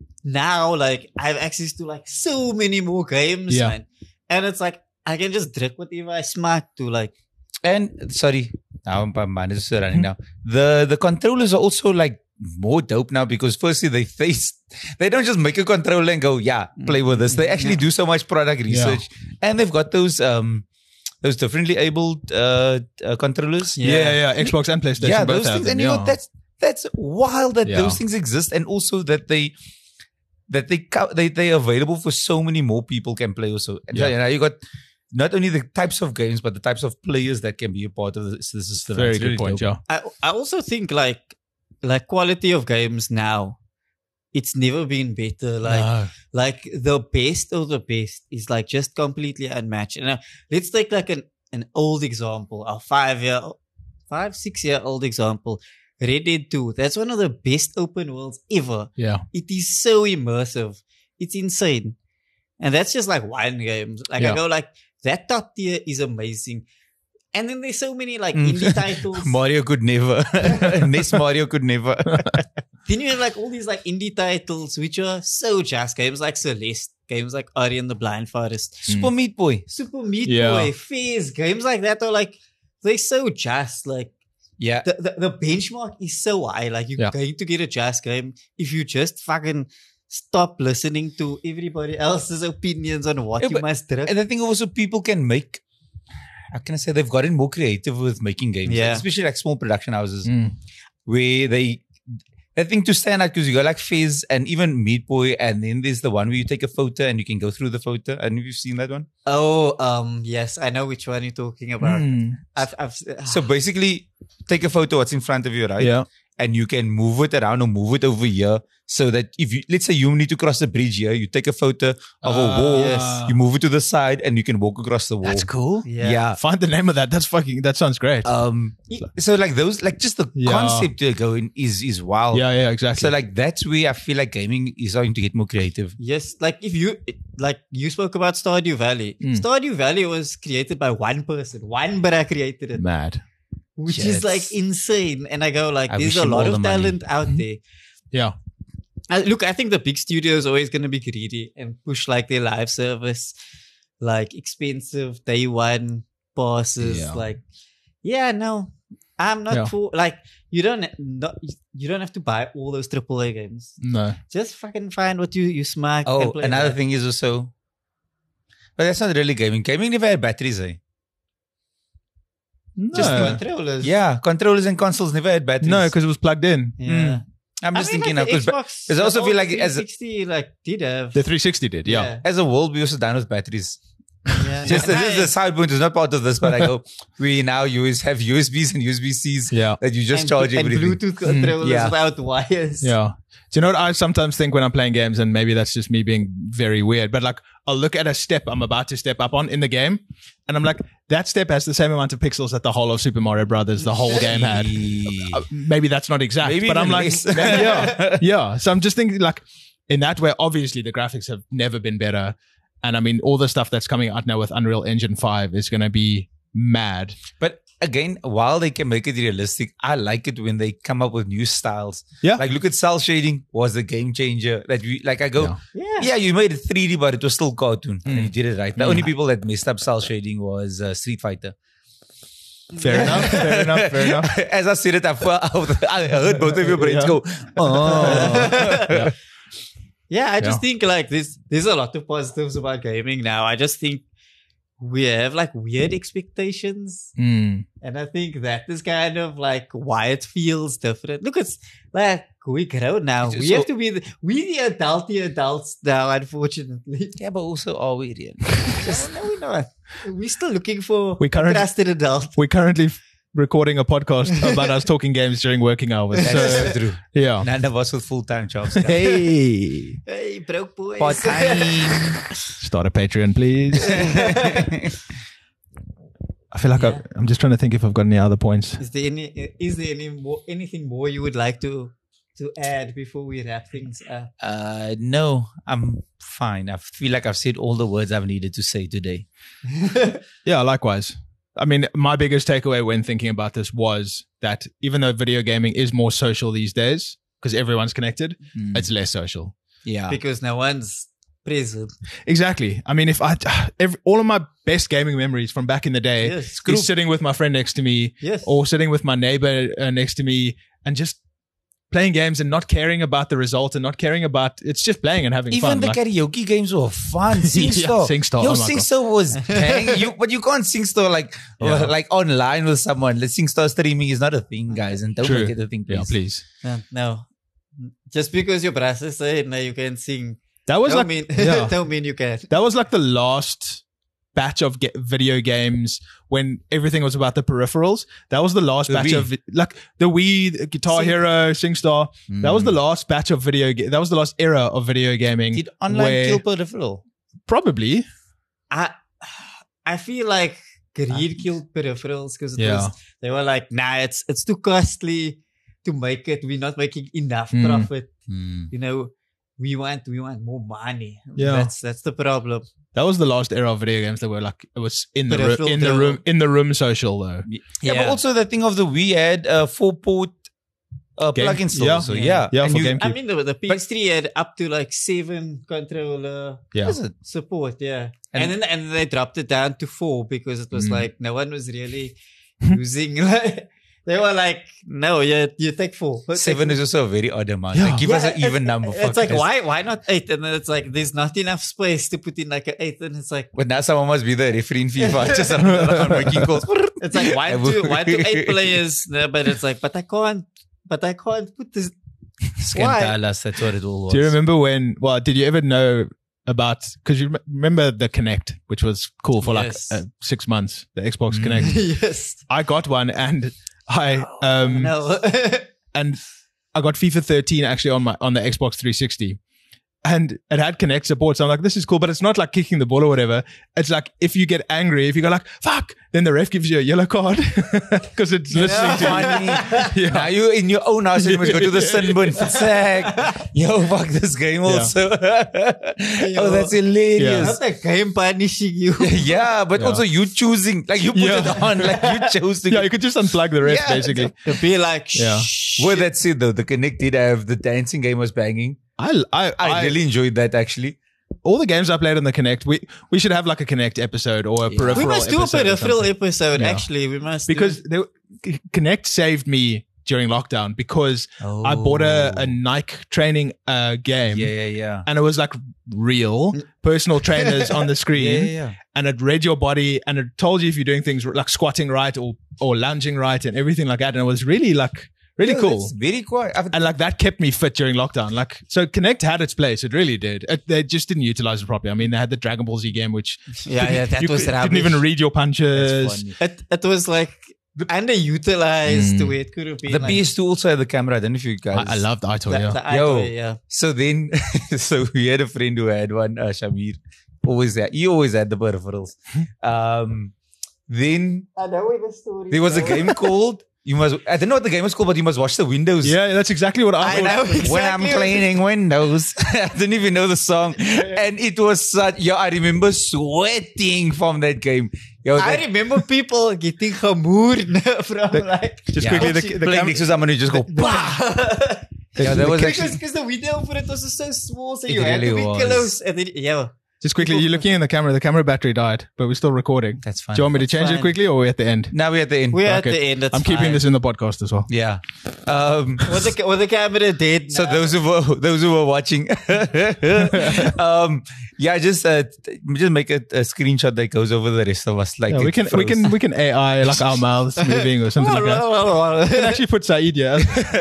now, like I have access to like so many more games, Yeah. man. And it's like I can just drink whatever I smart to. Like And sorry, now my mind is running now. The the controllers are also like more dope now because firstly they they they don't just make a controller and go yeah play with this. They actually do so much product research and they've got those um those differently abled uh, uh controllers. yeah, yeah, yeah, Xbox and PlayStation yeah, both those have things, them. and you yeah. know that's that's wild that Yeah. those things exist, and also that they that they co- they they available for so many more people can play also. And Yeah. so, you know, you got not only the types of games but the types of players that can be a part of the system. Very It's good really point, dope. yeah. I, I also think like like quality of games now, it's never been better. Like No. like the best of the best is like just completely unmatched. And uh, let's take like an an old example, a five year, five six year old example. Red Dead two. That's one of the best open worlds ever. Yeah. It is so immersive. It's insane. And that's just like one game. Like Yeah. I go like, that top tier is amazing. And then there's so many like Mm. indie titles. Mario could never. This Mario could never. Then you have like all these like indie titles which are so just games like Celeste, games like Ori and the Blind Forest, Super Meat Boy. Super Meat Yeah. Boy, Fizz, games like that are like they're so just. Like Yeah. the, the, the benchmark is so high. Like you're Yeah. going to get a just game if you just fucking stop listening to everybody else's opinions on what Yeah, you but- must drink. And I think also people can make, how can I say, they've gotten more creative with making games. Yeah. Especially like small production houses Mm. where they, I think to stand out because you got like Fizz and even Meat Boy, and then there's the one where you take a photo and you can go through the photo. I don't know if you've seen that one. Oh, um, yes, I know which one you're talking about. Mm. I've, I've, So basically, take a photo what's in front of you, right? Yeah. And you can move it around or move it over here so that if you, let's say you need to cross the bridge here, you take a photo of a Ah. wall, Yes. you move it to the side and you can walk across the wall. That's cool. yeah. Yeah. Find the name of that. That's fucking. That sounds great. Um, so like those, like just the Yeah. concept to go in is, is wild. yeah, yeah, exactly. So like that's where I feel like gaming is starting to get more creative. Yes, like if you like you spoke about Stardew Valley. Mm. Stardew Valley was created by one person. One bra created it, mad. which Yes. is like insane. And I go like, I there's wish a him lot all of the money. talent out there. Yeah. Uh, look, I think the big studio is always going to be greedy and push like their live service, like expensive day one passes. Yeah. Like, yeah, no, I'm not Yeah. for like you don't not you don't have to buy all those triple A games. No. Just fucking find what you you smack. Oh, and play another that. thing is also, but that's not really gaming. Gaming never had batteries, eh? No. Just controllers. Yeah, controllers and consoles never had batteries. no, because it was plugged in. yeah. Mm. I'm just I mean, thinking like now, because the ba- Xbox, 'cause I also the feel old like as a- three sixty like did have The three sixty did. Yeah. as a world, we also done with batteries. yeah. Just No, this is the side point is not part of this, but I go, we now use have U S Bs and U S B Cs Yeah. that you just and, charge and everything. Bluetooth controllers yeah. without wires. Yeah. Do you know what I sometimes think when I'm playing games, and maybe that's just me being very weird, but like I'll look at a step I'm about to step up on in the game, and I'm like, that step has the same amount of pixels that the whole of Super Mario Brothers, the whole game had. Uh, maybe that's not exact, Maybe but I'm even like, less. yeah, yeah. So I'm just thinking like in that way, obviously the graphics have never been better. And I mean, all the stuff that's coming out now with Unreal Engine five is going to be mad. But again, while they can make it realistic, I like it when they come up with new styles. Yeah. Like look at cell shading was a game changer. That we like I go, Yeah. Yeah. yeah, you made it three D, but it was still cartoon. And Mm. you did it right. The Mm. only people that messed up cell shading was uh, Street Fighter. Fair enough. Fair enough. Fair enough. As I said it, I, I heard both of your brains Yeah. go, oh. Yeah, I just Yeah. think like this. There's a lot of positives about gaming now. I just think we have like weird expectations, Mm. and I think that is kind of like why it feels different. Look, it's like we grow now. It's We so- have to be the, we the adulty adults now. Unfortunately, Yeah, but also are we real? Just, no, we're not. We're still looking for We currently- trusted adult. We're currently f- recording a podcast about us talking games during working hours. That's So, so true. yeah. None of us with full time jobs. Hey. Hey, broke boys. Part time. Start a Patreon, please. I feel like Yeah. I, I'm just trying to think if I've got any other points. Is there any? Is there any more? Anything more you would like to to add before we wrap things up? Uh, no, I'm fine. I feel like I've said all the words I've needed to say today. Yeah, likewise. I mean, my biggest takeaway when thinking about this was that even though video gaming is more social these days, because everyone's connected, Mm. it's less social. Yeah. Because no one's present. Exactly. I mean, if I, every, all of my best gaming memories from back in the day Yes, is sitting with my friend next to me yes. or sitting with my neighbor uh, next to me and just playing games and not caring about the result and not caring about, it's just playing and having Even fun. the Like- karaoke games were fun. Yeah, SingStar. SingStar, Yo, oh my God. SingStar was dang. You, but you can't SingStar like Yeah. like online with someone. The SingStar streaming is not a thing, guys. And don't True. make it a thing, please. yeah, please. No, no. Just because your brother say no, you can sing. That was Don't like, mean yeah. don't mean you can. that was like the last batch of ge- video games when everything was about the peripherals. That was the last The batch Wii. of vi- like the Wii, the Guitar Sing- Hero, SingStar. That was the Mm. last batch of video. Ga- that was the last era of video gaming. Did online where- kill peripheral? Probably. I I feel like greed killed peripherals because Yeah. was they were like, nah, it's it's too costly to make it. We're not making enough Mm. profit. Mm. You know, we want we want more money. Yeah. That's that's the problem. That was the last era of video games that were like it was in the room, Peripheral in the kill. room in the room social though. Yeah, but also the thing of the Wii had uh, four port uh, Game- plug-in still. yeah. So Yeah. yeah, Yeah, And for you- GameCube. I mean, the, the P S three had up to like seven controller Yeah. Is it? support, yeah. And- And, then and they dropped it down to four because it was Mm. like no one was really using like they were like, no, you you take four. Take Seven four. is also a very odd amount. Yeah. Like, give Yeah, us an it's- even number. It's like fuckers. why why not eight? And then it's like there's not enough space to put in like an eight, and it's like But now someone must be the referee in FIFA. Just around making calls. it's like why do why do eight players? No, but it's like but I can't but I can't put this. Why? Scandalous. That's what it all was. Do you remember when? Well, did you ever know about? Because you rem- remember the Kinect, which was cool for Yes. like uh, six months. The Xbox Mm. Kinect. Yes. I got one, and I um No. and I got FIFA thirteen actually on my on the Xbox three sixty. And it had Kinect support. So I'm like, this is cool, but it's not like kicking the ball or whatever. It's like if you get angry, if you go like, fuck, then the ref gives you a yellow card because it's listening to you. Funny. Now you in your own house, you must go to the sin bin. It's like, yo, fuck this game also. oh, that's hilarious. Not the game punishing you. Yeah, but Yeah. also you choosing, like you put Yeah. it on, like you chose to. Yeah, you could just unplug the ref Yeah, basically. To be like, Yeah. shh. Well, that's it though. The Kinect did have the dancing game was banging. I, I, I, I really enjoyed that actually. all the games I played on the Kinect, we we should have like a Kinect episode or a Yeah. peripheral. We must do a episode or peripheral something. episode. Yeah. Actually, we must do- because they, Kinect saved me during lockdown because I bought a, a Nike training uh, game. Oh. Yeah, yeah, yeah. And it was like real personal trainers on the screen, Yeah, yeah, yeah. and it read your body and it told you if you're doing things like squatting right or or lunging right and everything like that. And it was really like really Yeah, cool. that's very cool. I've- And like that kept me fit during lockdown. Like so, Kinect had its place. It really did. It, they just didn't utilize it properly. I mean, they had the Dragon Ball Z game, which yeah, yeah, that you was could, rubbish. didn't even read your That's punches. funny. It it was like underutilized Mm. the way it could have been. The like, P S two also had the camera. I don't know if you guys. I, I loved Ito. the, Yeah. the Yo. idea, yeah. So then, so we had a friend who had one, uh, Shamir. Always had, he always had the peripherals. Um, then I know where the story. there was a goes. game called, you must, I don't know what the game was called, but you must watch the Windows. Yeah, that's exactly what I, I thought. know exactly. When I'm what- cleaning Windows, I didn't even know the song, and it was such. Yo, I remember sweating from that game. Yo, I that, remember people getting gemoerd from like Just yeah. quickly, the, the playing cam- next to someone who just go. Bah! Yeah, that was because actually. because the window for it was so small, so It you had to really be was. close. And then, yeah, just quickly, you're looking in the camera. The camera battery died, but we're still recording. That's fine. Do you want me to That's change it fine. quickly, or are we at the end? Now we're at the end. we're at Okay. the end. That's I'm keeping fine. this in the podcast as well. Yeah. Um, Was the was the camera dead? So now? those who were those who were watching, um, yeah, just uh, t- just make a, a screenshot that goes over the rest of us. Like Yeah, we it can we froze. can we can A I like our mouths moving or something like that. We can actually put Saeed here.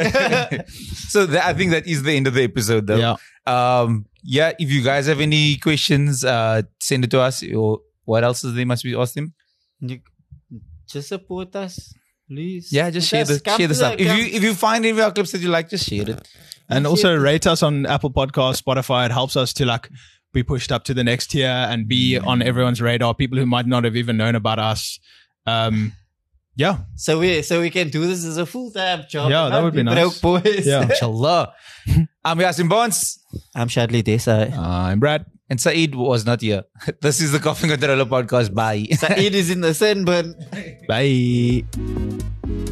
So that, I think that is the end of the episode, though. Yeah. Um, yeah. If you guys have any questions, uh, send it to us. Or what else is they must be asked them? You- just support us, please. Yeah, just share Support the us. share the Come stuff. to If come- you if you find any of our clips that you like, just share it. And also rate us on Apple Podcasts, Spotify. It helps us to like be pushed up to the next tier and be on everyone's radar. People who might not have even known about us. Um, yeah, so we so we can do this as a full time job. Yeah, and that not would be be nice. broke boys. Yeah. Inshallah. I'm Yasin Bonds. I'm Shadley Desai. I'm Brad. And Saeed was not here. This is the Coughing Controller podcast. Bye. Saeed is in the sun, but Bye.